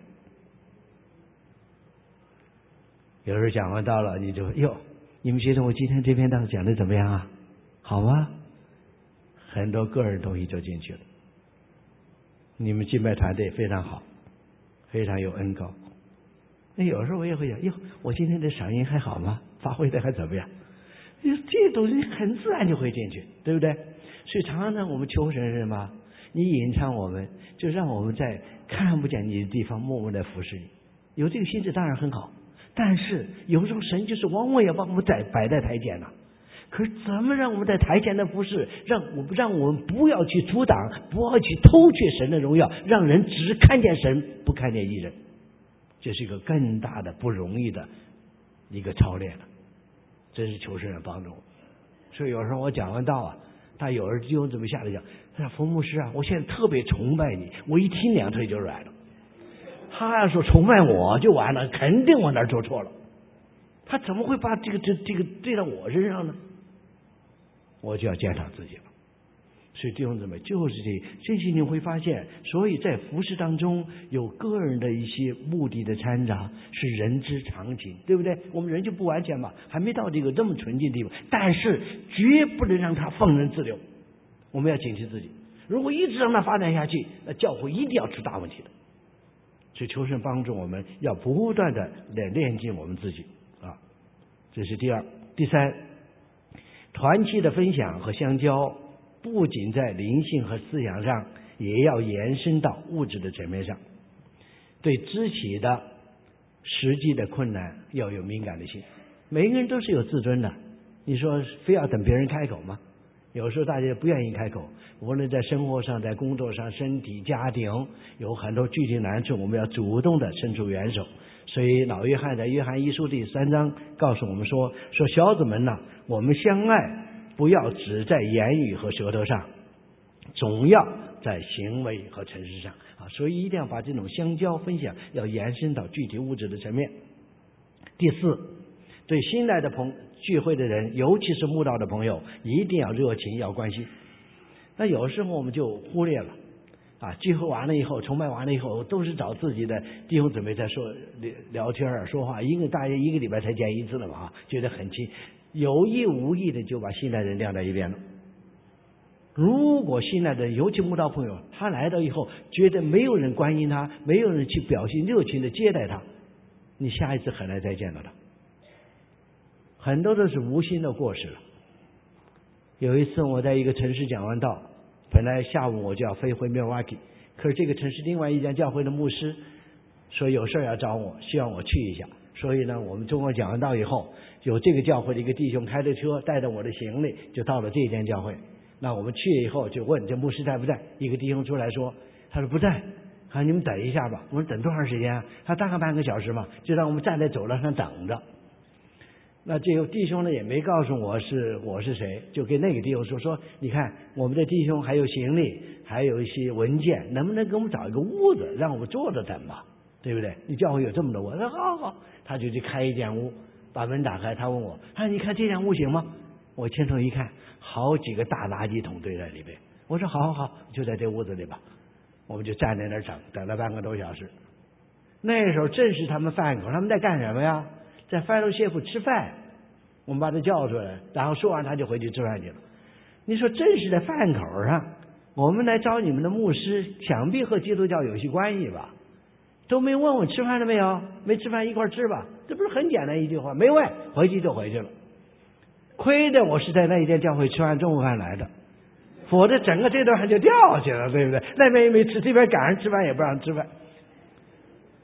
有时候讲完道了，你就哟，你们觉得我今天这篇道讲的怎么样啊？好吗？很多个人东西就进去了。你们敬拜团队非常好，非常有恩高。那有时候我也会想，哟，我今天的嗓音还好吗？发挥的还怎么样？这些东西很自然就会进去，对不对？所以常常我们求神是什么？你隐藏我们，就让我们在看不见你的地方默默的服侍你。有这个心智当然很好，但是有时候神就是往往要把我们摆在台前了。可是怎么让我们在台前的服侍，让我们不要去阻挡，不要去偷窃神的荣耀，让人只看见神，不看见一人。这是一个更大的不容易的一个操练了，真是求神人帮助我。所以有时候我讲完道啊，他有人就怎么下来讲，他说冯牧师啊，我现在特别崇拜你，我一听两腿就软了。他要说崇拜我就完了，肯定我哪儿做错了。他怎么会把这个对到我身上呢？我就要检讨自己了。所以弟兄姊妹，就是这些你会发现，所以在服事当中有个人的一些目的的掺杂，是人之常情，对不对？我们人就不完全嘛，还没到这个这么纯净的地步，但是绝不能让他放任自流，我们要警惕自己。如果一直让他发展下去，那教会一定要出大问题的。所以求神帮助我们，要不断的来练进我们自己啊，这是第二。第三，团契的分享和相交，不仅在灵性和思想上，也要延伸到物质的层面上。对肢体的实际的困难要有敏感的心。每个人都是有自尊的，你说非要等别人开口吗？有时候大家不愿意开口，无论在生活上、在工作上、身体、家庭，有很多具体难处，我们要主动的伸出援手。所以老约翰在约翰一书第3章告诉我们说小子们呐，我们相爱，不要只在言语和舌头上，总要在行为和诚实上啊。所以一定要把这种相交分享要延伸到具体物质的层面。第四，对新来的聚会的人，尤其是慕道的朋友，一定要热情，要关心。那有时候我们就忽略了啊，聚会完了以后，崇拜完了以后，都是找自己的弟兄姊妹在说聊天说话，大家一个礼拜才见一次了嘛，觉得很亲，有意无意的就把新来的人晾在一边了。如果新来的尤其慕道朋友，他来到以后觉得没有人关心他，没有人去表现热情的接待他，你下一次很难再见到他。很多都是无心的过失了。有一次我在一个城市讲完道，本来下午我就要飞回 Milwaukee， 可是这个城市另外一家教会的牧师说有事要找我，希望我去一下。所以呢，我们中国讲完道以后，有这个教会的一个弟兄开着车带着我的行李就到了这间教会。那我们去以后就问这牧师在不在，一个弟兄出来说，他说不在，你们等一下吧。我说等多长时间啊？他大概半个小时嘛，就让我们站在走廊上等着。那这个弟兄呢也没告诉我是谁，就跟那个弟兄说你看我们的弟兄还有行李，还有一些文件，能不能给我们找一个屋子让我们坐着等吧，对不对？你教会有这么多屋，他说好，他就去开一间屋，把门打开，他问我，你看这间屋行吗？我牵头一看，好几个大垃圾桶堆在里边。我说好，就在这屋子里吧。我们就站在那儿等了半个多小时。那时候正是他们饭口，他们在干什么呀？在fellowship吃饭。我们把他叫出来，然后说完他就回去吃饭去了。你说正是在饭口上，我们来找你们的牧师，想必和基督教有些关系吧？都没问我吃饭了没有，没吃饭一块吃吧？这不是很简单一句话？没问，回去就回去了。亏得我是在那一间教会吃完中午饭来的，否则整个这段就掉下去了，对不对？那边也没吃，这边赶上吃饭也不让吃饭。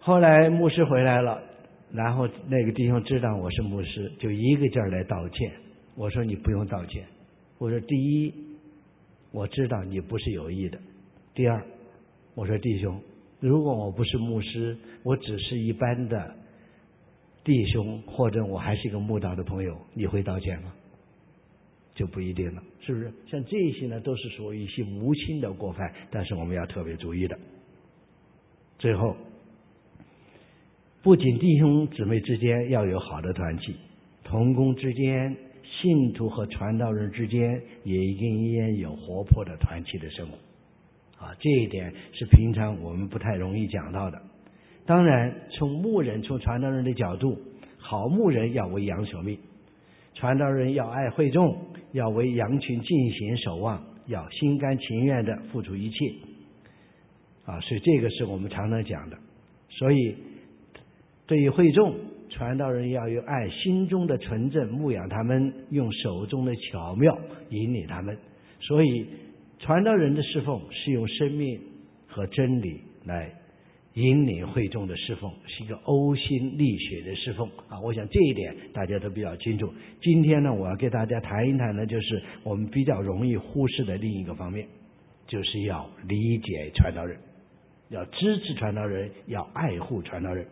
后来牧师回来了，然后那个弟兄知道我是牧师，就一个劲儿来道歉。我说你不用道歉，我说第一，我知道你不是有意的；第二，我说弟兄，如果我不是牧师，我只是一般的弟兄，或者我还是一个慕道的朋友，你会道歉吗？就不一定了，是不是？像这些呢，都是属于一些无心的过犯，但是我们要特别注意的。最后，不仅弟兄姊妹之间要有好的团契，同工之间、信徒和传道人之间也应该有活泼的团契的生活。这一点是平常我们不太容易讲到的。当然，从牧人、从传道人的角度，好牧人要为羊舍命，传道人要爱会众，要为羊群进行守望，要心甘情愿的付出一切。所以这个是我们常常讲的。所以对于会众，传道人要有爱心中的纯正，牧养他们，用手中的巧妙引领他们。所以传道人的侍奉是用生命和真理来引领会众的侍奉，是一个呕心沥血的侍奉我想这一点大家都比较清楚。今天呢，我要给大家谈一谈的就是我们比较容易忽视的另一个方面，就是要理解传道人，要支持传道人，要爱护传道人。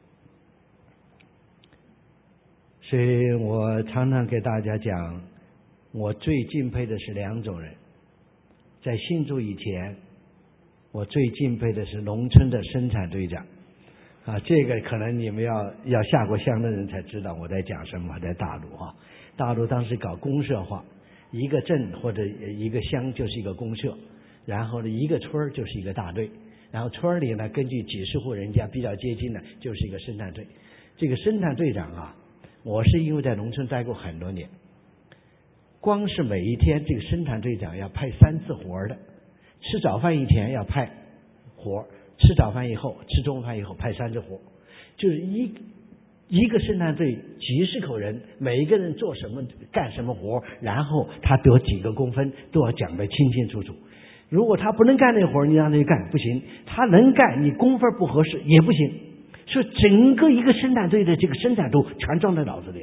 所以我常常给大家讲，我最敬佩的是两种人。在信主以前，我最敬佩的是农村的生产队长这个可能你们要下过乡的人才知道我在讲什么。在大陆大陆当时搞公社化，一个镇或者一个乡就是一个公社，然后呢一个村就是一个大队，然后村里呢根据几十户人家比较接近的就是一个生产队。这个生产队长我是因为在农村待过很多年，光是每一天这个生产队长要派3次活的，吃早饭以前要派活，吃早饭以后，吃中饭以后派3次活，就是一个生产队几十口人，每一个人做什么干什么活，然后他得几个工分都要讲得清清楚楚。如果他不能干那活，你让他去干不行；他能干，你工分不合适也不行。所以整个一个生产队的这个生产图全装在脑子里了。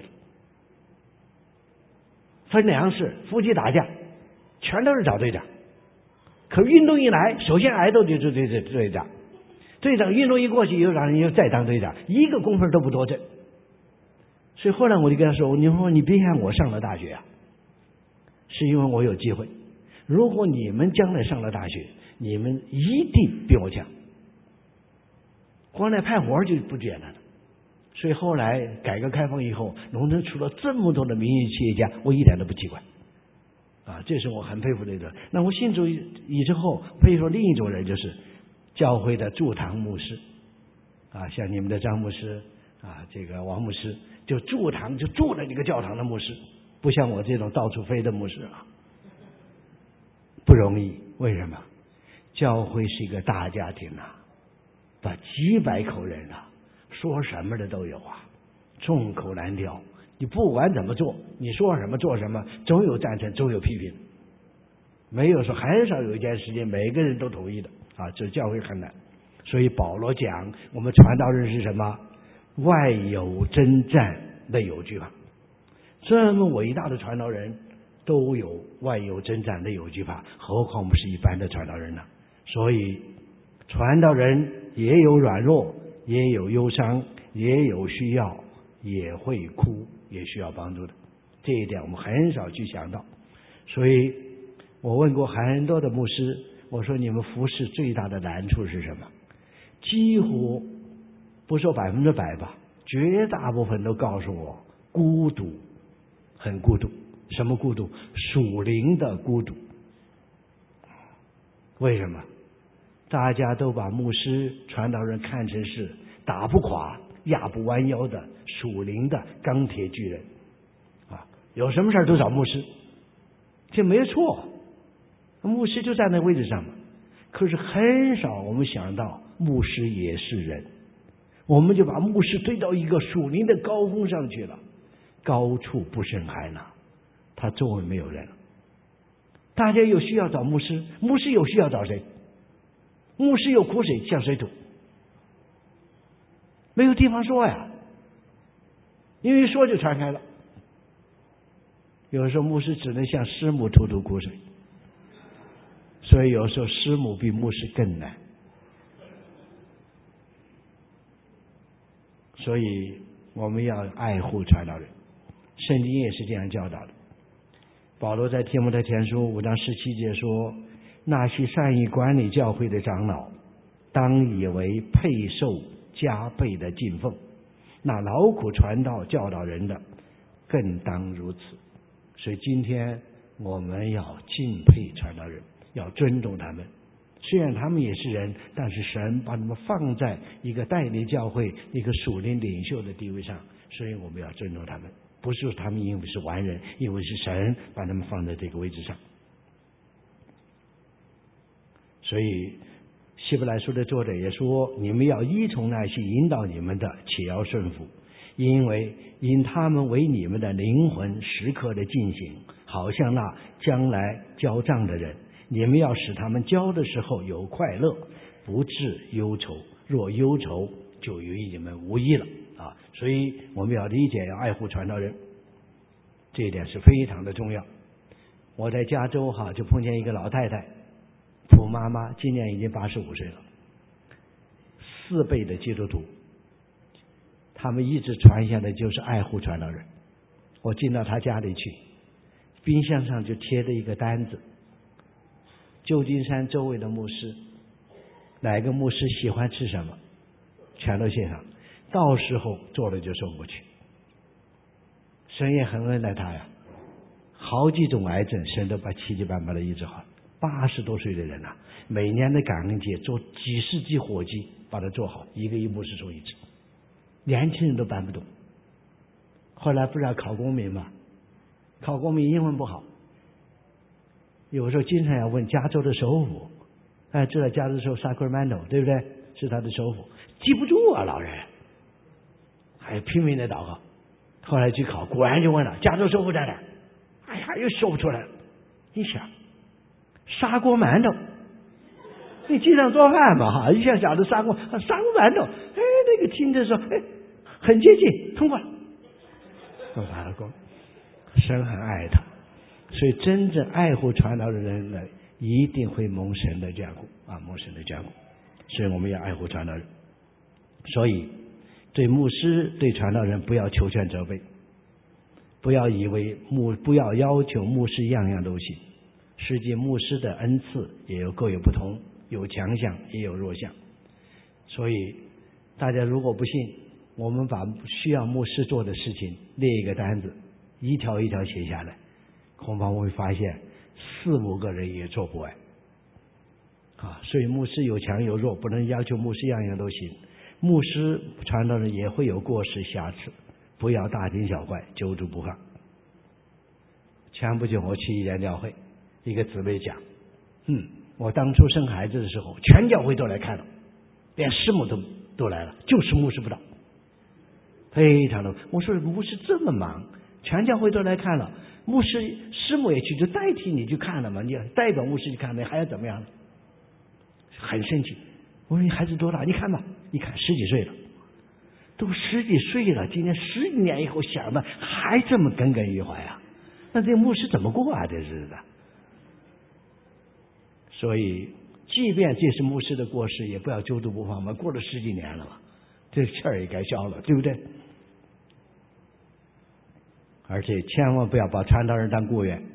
分粮食、夫妻打架，全都是找队长。可运动一来，首先挨斗的就是队长。队长运动一过去，又让人又再当队长，一个工分都不多挣。所以后来我就跟他说：“你说你别看我上了大学是因为我有机会。如果你们将来上了大学，你们一定比我强。光来派活就不简单了。”所以后来改革开放以后，农村出了这么多的民营企业家，我一点都不奇怪这是我很佩服的一种。那我信主以之后，佩服另一种人，就是教会的驻堂牧师像你们的张牧师这个王牧师，就驻堂就住在这个教堂的牧师，不像我这种到处飞的牧师不容易。为什么？教会是一个大家庭把几百口人说什么的都有众口难调。你不管怎么做，你说什么做什么，总有赞成，总有批评，没有说很少有一件事情每个人都同意的这教会很难。所以保罗讲，我们传道人是什么？外有征战，内有惧怕。这么伟大的传道人都有外有征战，内有惧怕，何况我们是一般的传道人呢？所以传道人也有软弱，也有忧伤，也有需要，也会哭，也需要帮助的。这一点我们很少去想到。所以我问过很多的牧师，我说你们服侍最大的难处是什么？几乎不说100%吧，绝大部分都告诉我孤独，很孤独。什么孤独？属灵的孤独。为什么？大家都把牧师、传道人看成是打不垮、压不弯腰的属灵的钢铁巨人有什么事都找牧师，这没错，牧师就站在位置上嘛。可是很少我们想到牧师也是人，我们就把牧师推到一个属灵的高峰上去了。高处不胜寒他周围没有人。大家有需要找牧师，牧师有需要找谁？牧师有苦水向谁吐？ 没有地方说呀，因为一说就传开了。有时候牧师只能向师母吐吐苦水，所以有时候师母比牧师更难。所以我们要爱护传道人，圣经也是这样教导的。保罗在提摩太前书5章17节说，那些善于管理教会的长老，当以为配受加倍的敬奉，那劳苦传道教导人的，更当如此。所以今天我们要敬佩传道人，要尊重他们。虽然他们也是人，但是神把他们放在一个带领教会、一个属灵领袖的地位上，所以我们要尊重他们。不是他们因为是完人，因为是神把他们放在这个位置上。所以希伯来书的作者也说，你们要依从那些引导你们的，且要顺服，因他们为你们的灵魂时刻的进行，好像那将来交账的人。你们要使他们交的时候有快乐，不致忧愁，若忧愁就与你们无益了啊！所以我们要理解，要爱护传道人，这一点是非常的重要。我在加州就碰见一个老太太，普妈妈，今年已经85岁了，4辈的基督徒，他们一直传下来就是爱护传道人。我进到他家里去，冰箱上就贴着一个单子，旧金山周围的牧师，哪个牧师喜欢吃什么，全都写上，到时候做了就送过去。神也很恩待他呀，好几种癌症神都把奇迹般把他医治好。80多岁的人每年的感恩节做几十记火鸡把它做好，一个牧师送一次，年轻人都办不懂。后来不是要考公民吗？考公民英文不好，有时候经常要问加州的首府，知道加州首府 Sacramento 对不对？是他的首府，记不住老人，还拼命的祷告。后来去考，果然就问了加州首府在哪儿？哎呀，又说不出来了。一想，砂锅馒头，你经常做饭嘛一下想着砂锅馒头，那个听着说很接近，通过了。我把它过，神很爱他。所以真正爱护传道的人呢，一定会蒙神的眷顾蒙神的眷顾。所以我们要爱护传道人。所以对牧师、对传道人不要求全责备，不要要求牧师样样都行。实际牧师的恩赐也各有不同，有强项也有弱项。所以大家如果不信，我们把需要牧师做的事情列一个单子，一条一条写下来，恐怕我会发现4-5个人也做不完所以牧师有强有弱，不能要求牧师样样都行。牧师传道人也会有过失瑕疵，不要大惊小怪，揪住不放。前不久我去一家教会，一个姊妹讲，我当初生孩子的时候，全教会都来看了，连师母都来了，就是牧师不到，非常的。我说牧师这么忙，全教会都来看了，牧师师母也去，就代替你去看了嘛，你代表牧师去看没，还要怎么样呢？很生气。我说你孩子多大？你看吧，一看10几岁了，都10几岁了，今年10几年以后想的还这么耿耿于怀那这牧师怎么过这日子？所以即便这是牧师的过失，也不要揪住不放嘛，过了10几年了嘛，这气儿也该消了，对不对？而且千万不要把传道人当雇员。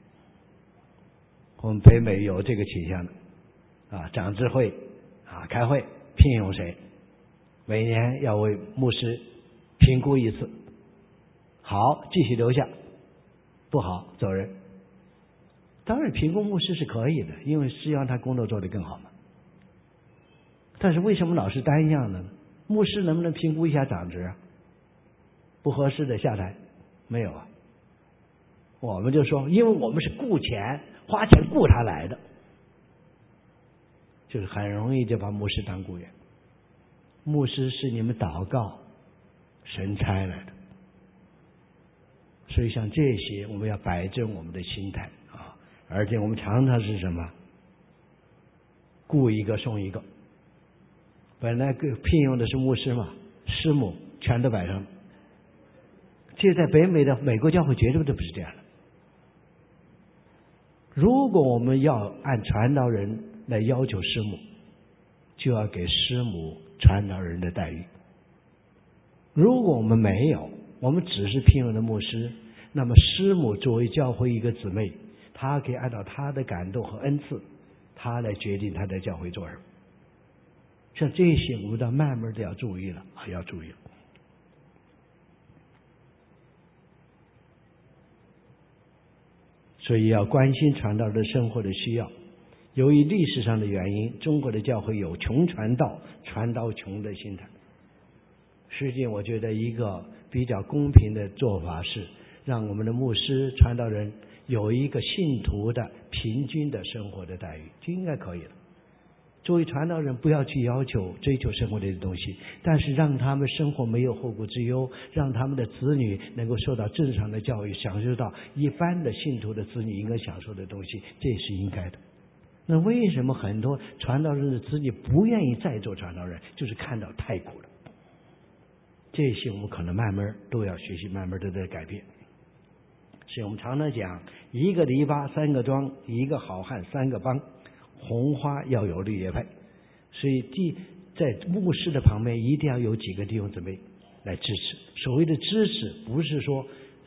我们北美有这个倾向的长智会开会聘用谁，每年要为牧师评估一次，好继续留下，不好走人。当然评估牧师是可以的，因为是让他工作做得更好嘛。但是为什么老是单样的呢？牧师能不能评估一下长职不合适的下台？没有我们就说，因为我们是雇钱花钱雇他来的，就是很容易就把牧师当雇员。牧师是你们祷告神差来的，所以像这些我们要摆正我们的心态而且我们常常是什么，雇一个送一个。本来聘用的是牧师嘛， 师母全都摆上了。这在北美的美国教会绝对都不是这样的。如果我们要按传道人来要求师母，就要给师母传道人的待遇。如果我们没有，我们只是聘用的牧师，那么师母作为教会一个姊妹，她可以按照她的感动和恩赐，她来决定她在教会做什么。像这些我们都慢慢的要注意了，要注意了。所以要关心传道的生活的需要。由于历史上的原因，中国的教会有穷传道、传道穷的心态。实际我觉得一个比较公平的做法是，让我们的牧师、传道人有一个信徒的平均的生活的待遇，就应该可以了。作为传道人，不要去要求追求生活这些东西，但是让他们生活没有后顾之忧，让他们的子女能够受到正常的教育，享受到一般的信徒的子女应该享受的东西，这是应该的。那为什么很多传道人的子女不愿意再做传道人？就是看到太苦了。这些我们可能慢慢都要学习，慢慢都在改变。所以我们常常讲，一个篱笆三个桩，一个好汉三个帮，红花要有绿叶配。所以在牧师的旁边一定要有几个弟兄姊妹来支持。所谓的支持，不是说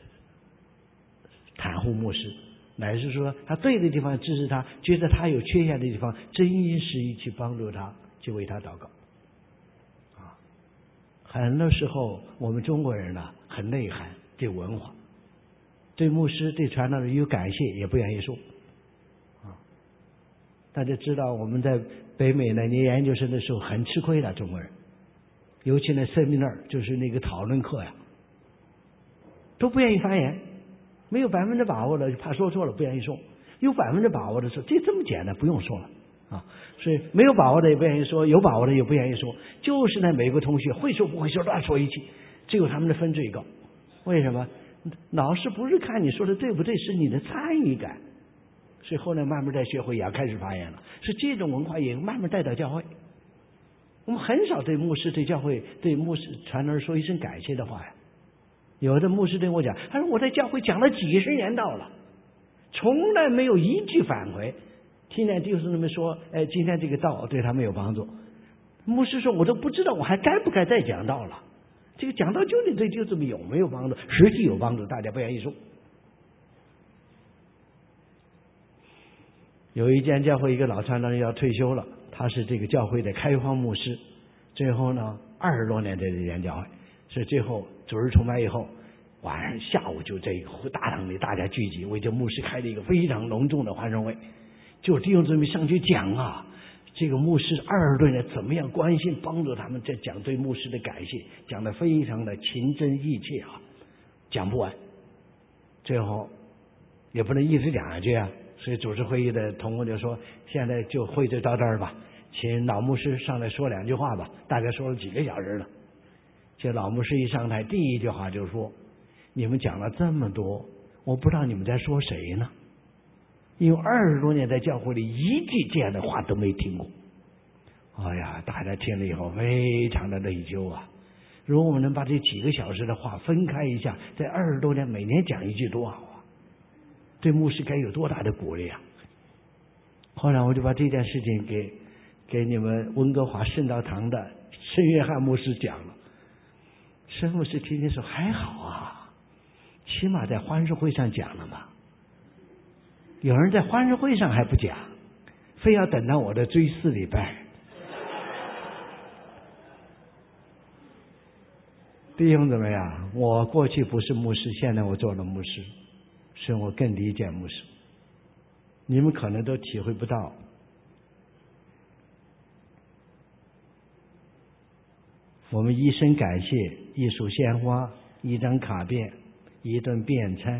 袒护牧师，乃是说他对的地方支持他，觉得他有缺陷的地方，真心实意去帮助他，去为他祷告。很多时候我们中国人很内涵，对文化，对牧师、对传道人有感谢也不愿意说。大家知道我们在北美念研究生的时候很吃亏的，中国人，尤其那 seminar 就是那个讨论课呀，都不愿意发言，没有100%把握的怕说错了不愿意说，有100%把握的时候，这么简单不用说了啊。所以没有把握的也不愿意说，有把握的也不愿意说，就是那美国同学会说不会说乱说一气，只有他们的分最高。为什么？老师不是看你说的对不对，是你的参与感。所以后来慢慢在学会也要开始发言了，是这种文化也慢慢带到教会。我们很少对牧师、对教会、对牧师传道人说一声感谢的话呀。有的牧师对我讲，他说我在教会讲了几十年道了，从来没有一句反馈。听见弟兄们说，今天这个道对他们有帮助。牧师说，我都不知道我还该不该再讲道了。这个讲道究竟对弟兄们有没有帮助？实际有帮助，大家不愿意说。有一间教会一个老传道人要退休了，他是这个教会的开荒牧师，最后呢20多年在这间教会，所以最后主日崇拜以后，晚上下午就在一个大堂里大家聚集，为这牧师开了一个非常隆重的欢送会。就弟兄姊妹上去讲啊，这个牧师20多年怎么样关心帮助他们，在讲对牧师的感谢，讲得非常的情真意切啊，讲不完，最后也不能一直讲下去啊，所以主持会议的同工就说，现在就会就到这儿吧，请老牧师上来说2句话吧。大概说了几个小时了，这老牧师一上台，第一句话就说，你们讲了这么多，我不知道你们在说谁呢，因为20多年在教会里一句这样的话都没听过。哎呀，大家听了以后非常的内疚啊。如果我们能把这几个小时的话分开一下，在20多年每年讲一句多好啊，对牧师该有多大的鼓励啊。后来我就把这件事情给你们温哥华圣道堂的圣约翰牧师讲了。圣牧师听听说还好啊，起码在欢送会上讲了嘛。有人在欢送会上还不讲，非要等到我的追4礼拜。弟兄姊妹啊，我过去不是牧师，现在我做了牧师，所以我更理解牧师。你们可能都体会不到，我们一声感谢，一束鲜花，一张卡片，一顿便餐，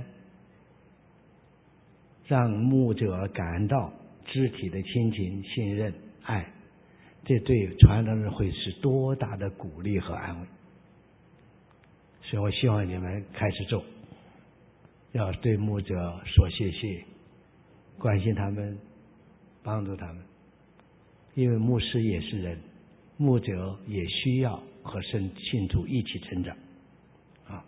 让牧者感到肢体的亲情、信任、爱，这对传道人会是多大的鼓励和安慰。所以我希望你们开始做，要对牧者说谢谢，关心他们，帮助他们，因为牧师也是人，牧者也需要和信徒一起成长啊。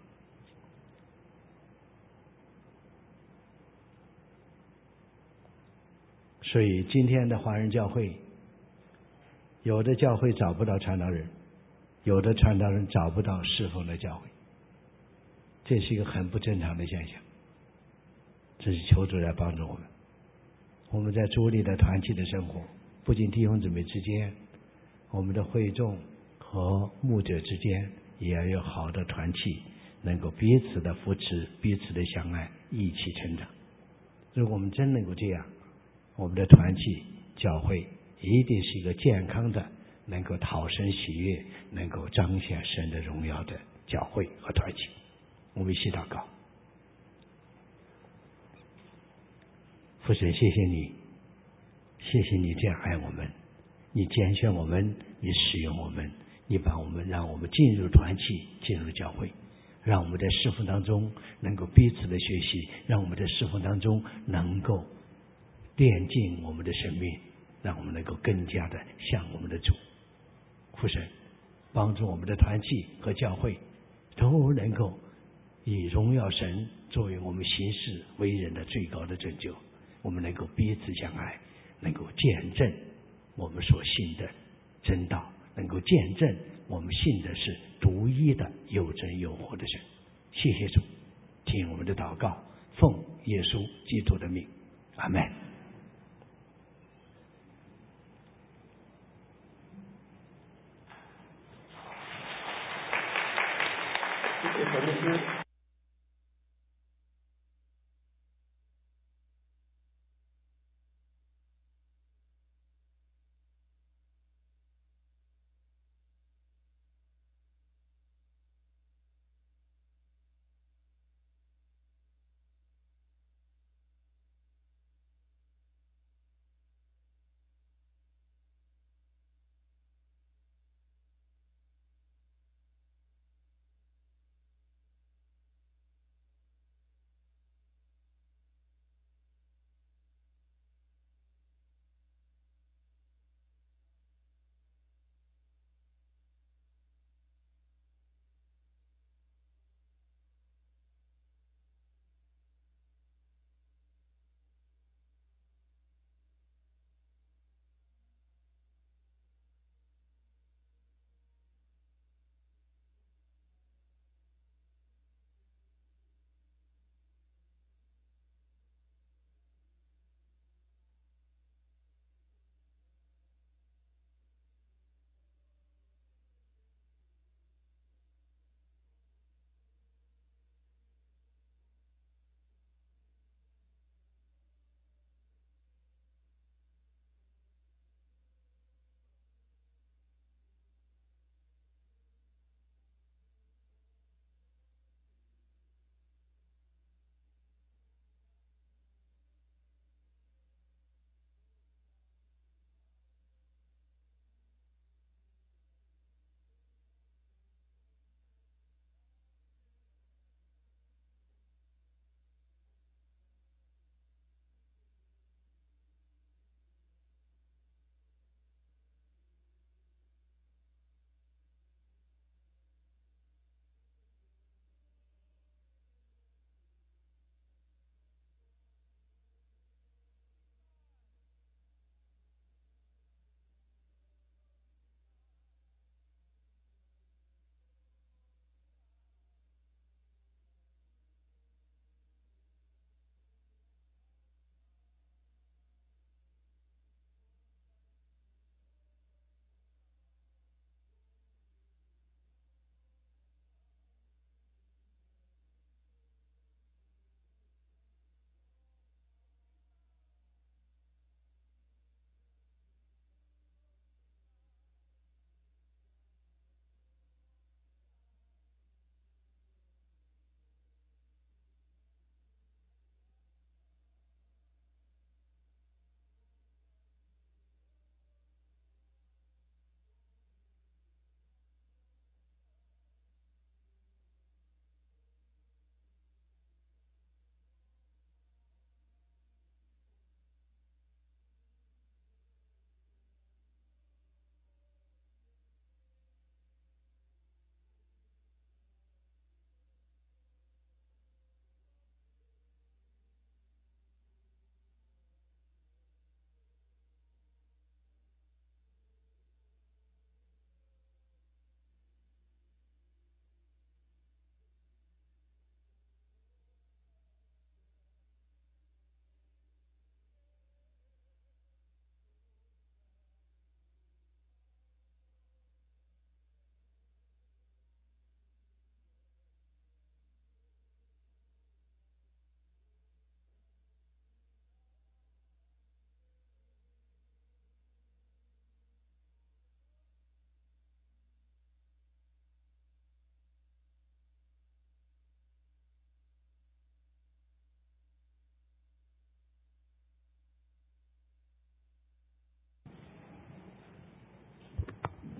所以今天的华人教会，有的教会找不到传道人，有的传道人找不到侍奉的教会，这是一个很不正常的现象。这是求主来帮助我们。我们在主里的团契的生活，不仅弟兄姊妹之间，我们的会众和牧者之间也要有好的团契，能够彼此的扶持，彼此的相爱，一起成长。如果我们真能够这样，我们的团契教会一定是一个健康的，能够讨神喜悦，能够彰显神的荣耀的教会和团契。我们一起祷告。父神，谢谢你，谢谢你这样爱我们，你拣选我们，你使用我们，你把我们让我们进入团契，进入教会，让我们在侍奉当中能够彼此的学习，让我们在侍奉当中能够奠定我们的生命，让我们能够更加的像我们的主。父神，帮助我们的团契和教会都能够以荣耀神作为我们行事为人的最高的拯救。我们能够彼此相爱，能够见证我们所信的真道，能够见证我们信的是独一的又真又活的神。谢谢主，听我们的祷告，奉耶稣基督的名，阿们。谢谢陈牧师。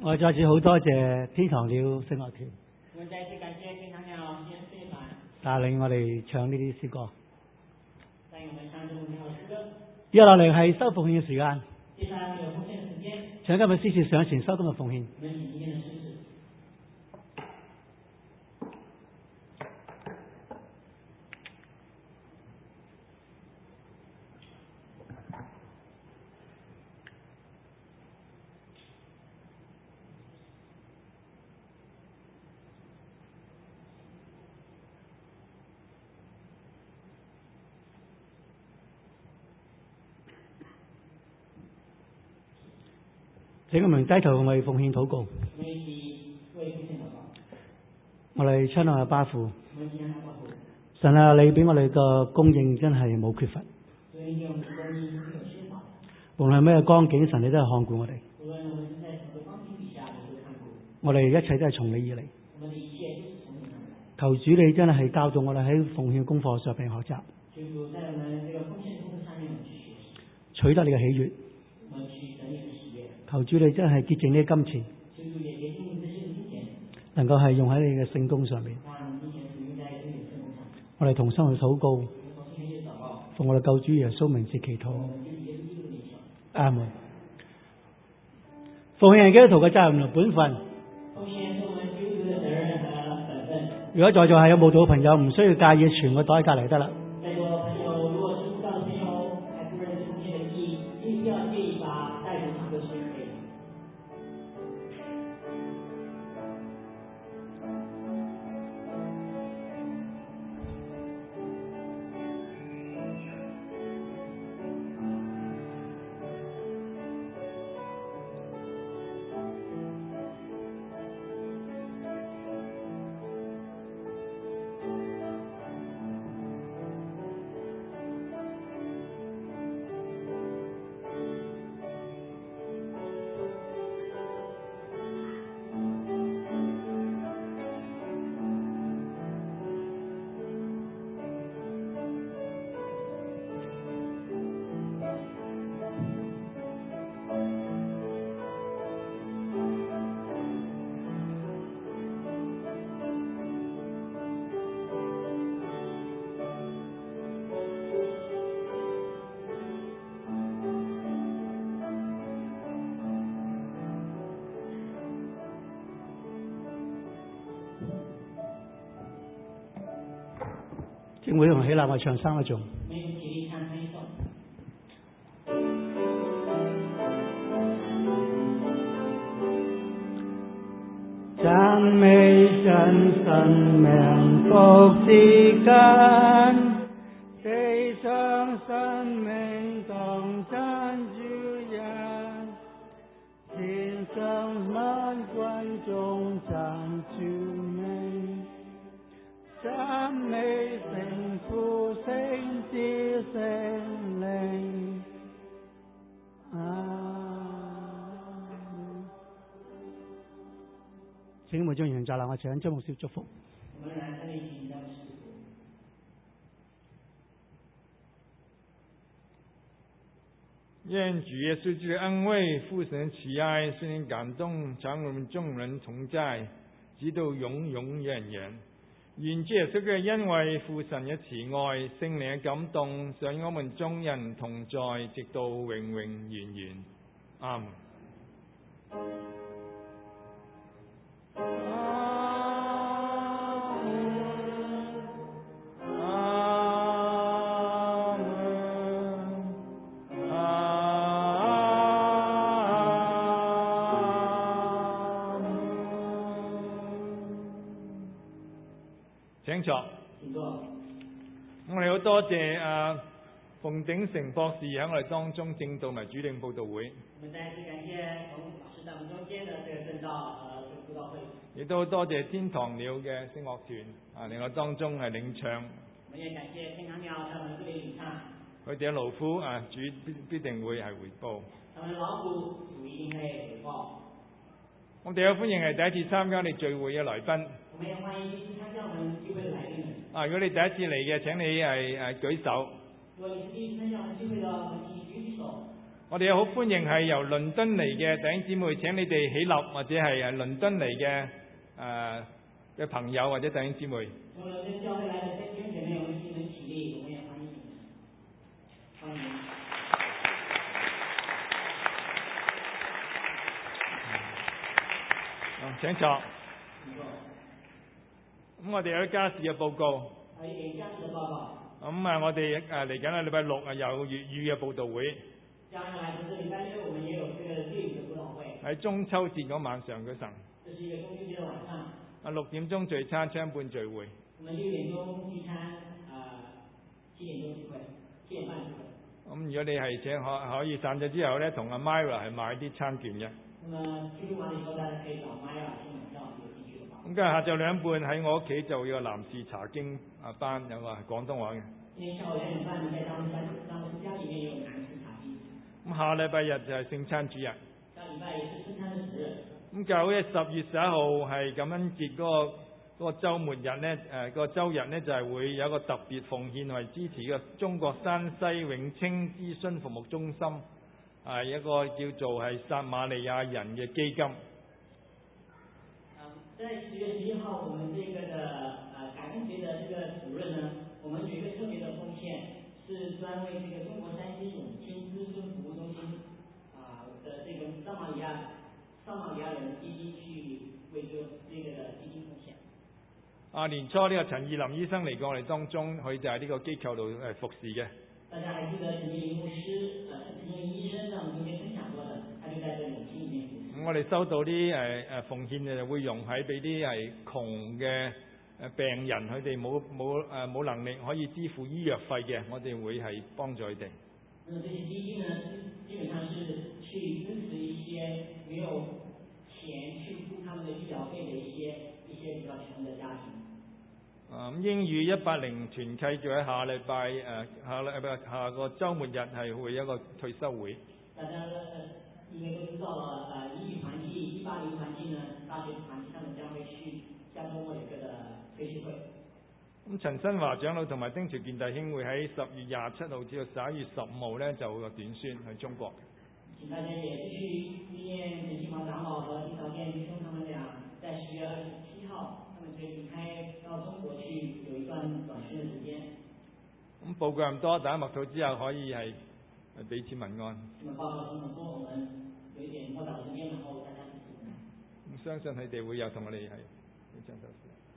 我再次好多謝天堂鳥聖樂團。 我再次感謝天堂鳥聖樂團帶領我哋唱呢啲詩歌。 帶領我們唱這首美好詩歌。 接落嚟係收奉獻嘅時間。 接下來有奉獻嘅時間。 請今日司事上前收今日奉獻。 我們請今天的司事。 請我們低頭為奉獻禱告。我哋親愛嘅巴父，神啊，你俾我哋嘅供應真係冇缺乏。無論咩光景，神你都係看顧我哋。我哋一切都係從你而嚟。求主你真係教導我哋喺奉獻功課上邊學習，取得你嘅喜悅。求主你真係潔淨呢啲金錢，能夠係用喺你嘅聖工上面。我哋同心去禱告，奉我哋救主耶穌名字祈禱，阿門。奉獻係基督徒嘅責任同本分。如果在座係有慕道嘅朋友，唔需要介意，傳個袋隔離得啦。正會同起立，我唱3個頌。讚美神神命福之間，地上生命當讚主人，天上萬軍中讚主名。讚美聖父聖子聖靈，請每眾人站立，我請張牧師祝福。 願主耶穌基督的恩惠、父神慈愛、聖靈感動，常我們眾人同在，直到永永遠遠。願主耶穌嘅恩惠、父神嘅慈愛、聖靈嘅感動，常我們眾人同在，直到永永遠遠。阿門。請坐。我哋好多謝馮鼎成博士喺我哋當中證道埋主領佈道會。 我們再次感謝馮老師在我們中間的這個證道佈道會。 亦都多謝天堂鳥嘅聖樂團嚟我當中係領唱。 我也感謝天堂鳥在我們這裡領唱。 佢哋嘅勞苦主必定會係回報。 他們勞苦主一定會回報。 我哋好歡迎係第一次參加你聚會嘅來賓。 我們也歡迎第一次參加我們聚會嘅來賓。 如果你第一次嚟嘅，請你係舉手。 如果你是第一次參加我們聚會嘅，我們請舉手。 我哋好歡迎係由倫敦嚟嘅弟兄姊妹，請你哋起立，或者係倫敦嚟嘅朋友或者弟兄姊妹。 从伦敦教会来的弟兄姐妹，我们请你们起立，我们也欢迎你们，欢迎。 請坐。咁我哋有家事嘅報告。 一點家事嘅報告。 咁我哋嚟緊嘅禮拜六有粵語嘅佈道會。 將來就是禮拜六，我們也有這個粵語嘅佈道會。 喺中秋節嗰晚上舉行。 這是一個中秋節嘅晚上。 6點鐘聚餐，7點半聚會。 我們6點鐘聚餐，7點鐘聚會，7點半聚會。咁如果你係可以散咗之後咧，同阿 Myra 係買啲餐券嘅。 咁去錄完嘅時候，大家可以找 Myra 去買票，有興趣嘅話。 咁今日下晝2點半喺我屋企就有個男士查經班，有個廣東話嘅。 今天下午2點半在他們家裡面有男士查經。 咁下禮拜日就係聖餐主日。 下禮拜也是聖餐的主日。咁教會10月11號係感恩節嗰個週末日咧，個週日咧就係會有一個特別奉獻為支持嘅中國山西永清諮詢服務中心，一個叫做係撒瑪利亞人嘅基金。 在10月11號，我們這個的感恩節的這個主任呢，我們有一個特別的奉獻，是專為這個中國山西永清諮詢服務中心的這個撒瑪利亞人基金去為這個的基金奉獻。 年初呢個陳義林醫生嚟過我哋當中，佢就喺呢個機構度服侍嘅。 大家還記得陳義林牧師、陳義林醫生在我們中間分享過的，他就在這永清裡面服侍。 我哋收到啲奉獻就會用喺俾啲係窮嘅病人，佢哋冇能力可以支付醫藥費嘅，我哋會係幫助佢哋。 那這些基金呢，基本上是去支持一些沒有錢去付他們的醫療費的一些比較窮的家庭。 英語180團契就喺下個週末日係會有一個退休會。 大家應該都知道了，英語團契180團契呢，大學團契他們將會去下週末有一個的退休會。 咁陳新華長老同埋丁朝健弟兄會喺10月27號至到11月15號咧就會有短宣去中國。 請大家也去紀念陳新華長老和丁朝健弟兄他們倆在10月27號，他們就離開到中國去有一段短宣嘅時間。 咁報告咁多，大家默禱之後可以係彼此問安。 咁報告咁多，我們有一點默禱時間，然後大家彼此問安。 咁相信佢哋會有同我哋係會唱首詩。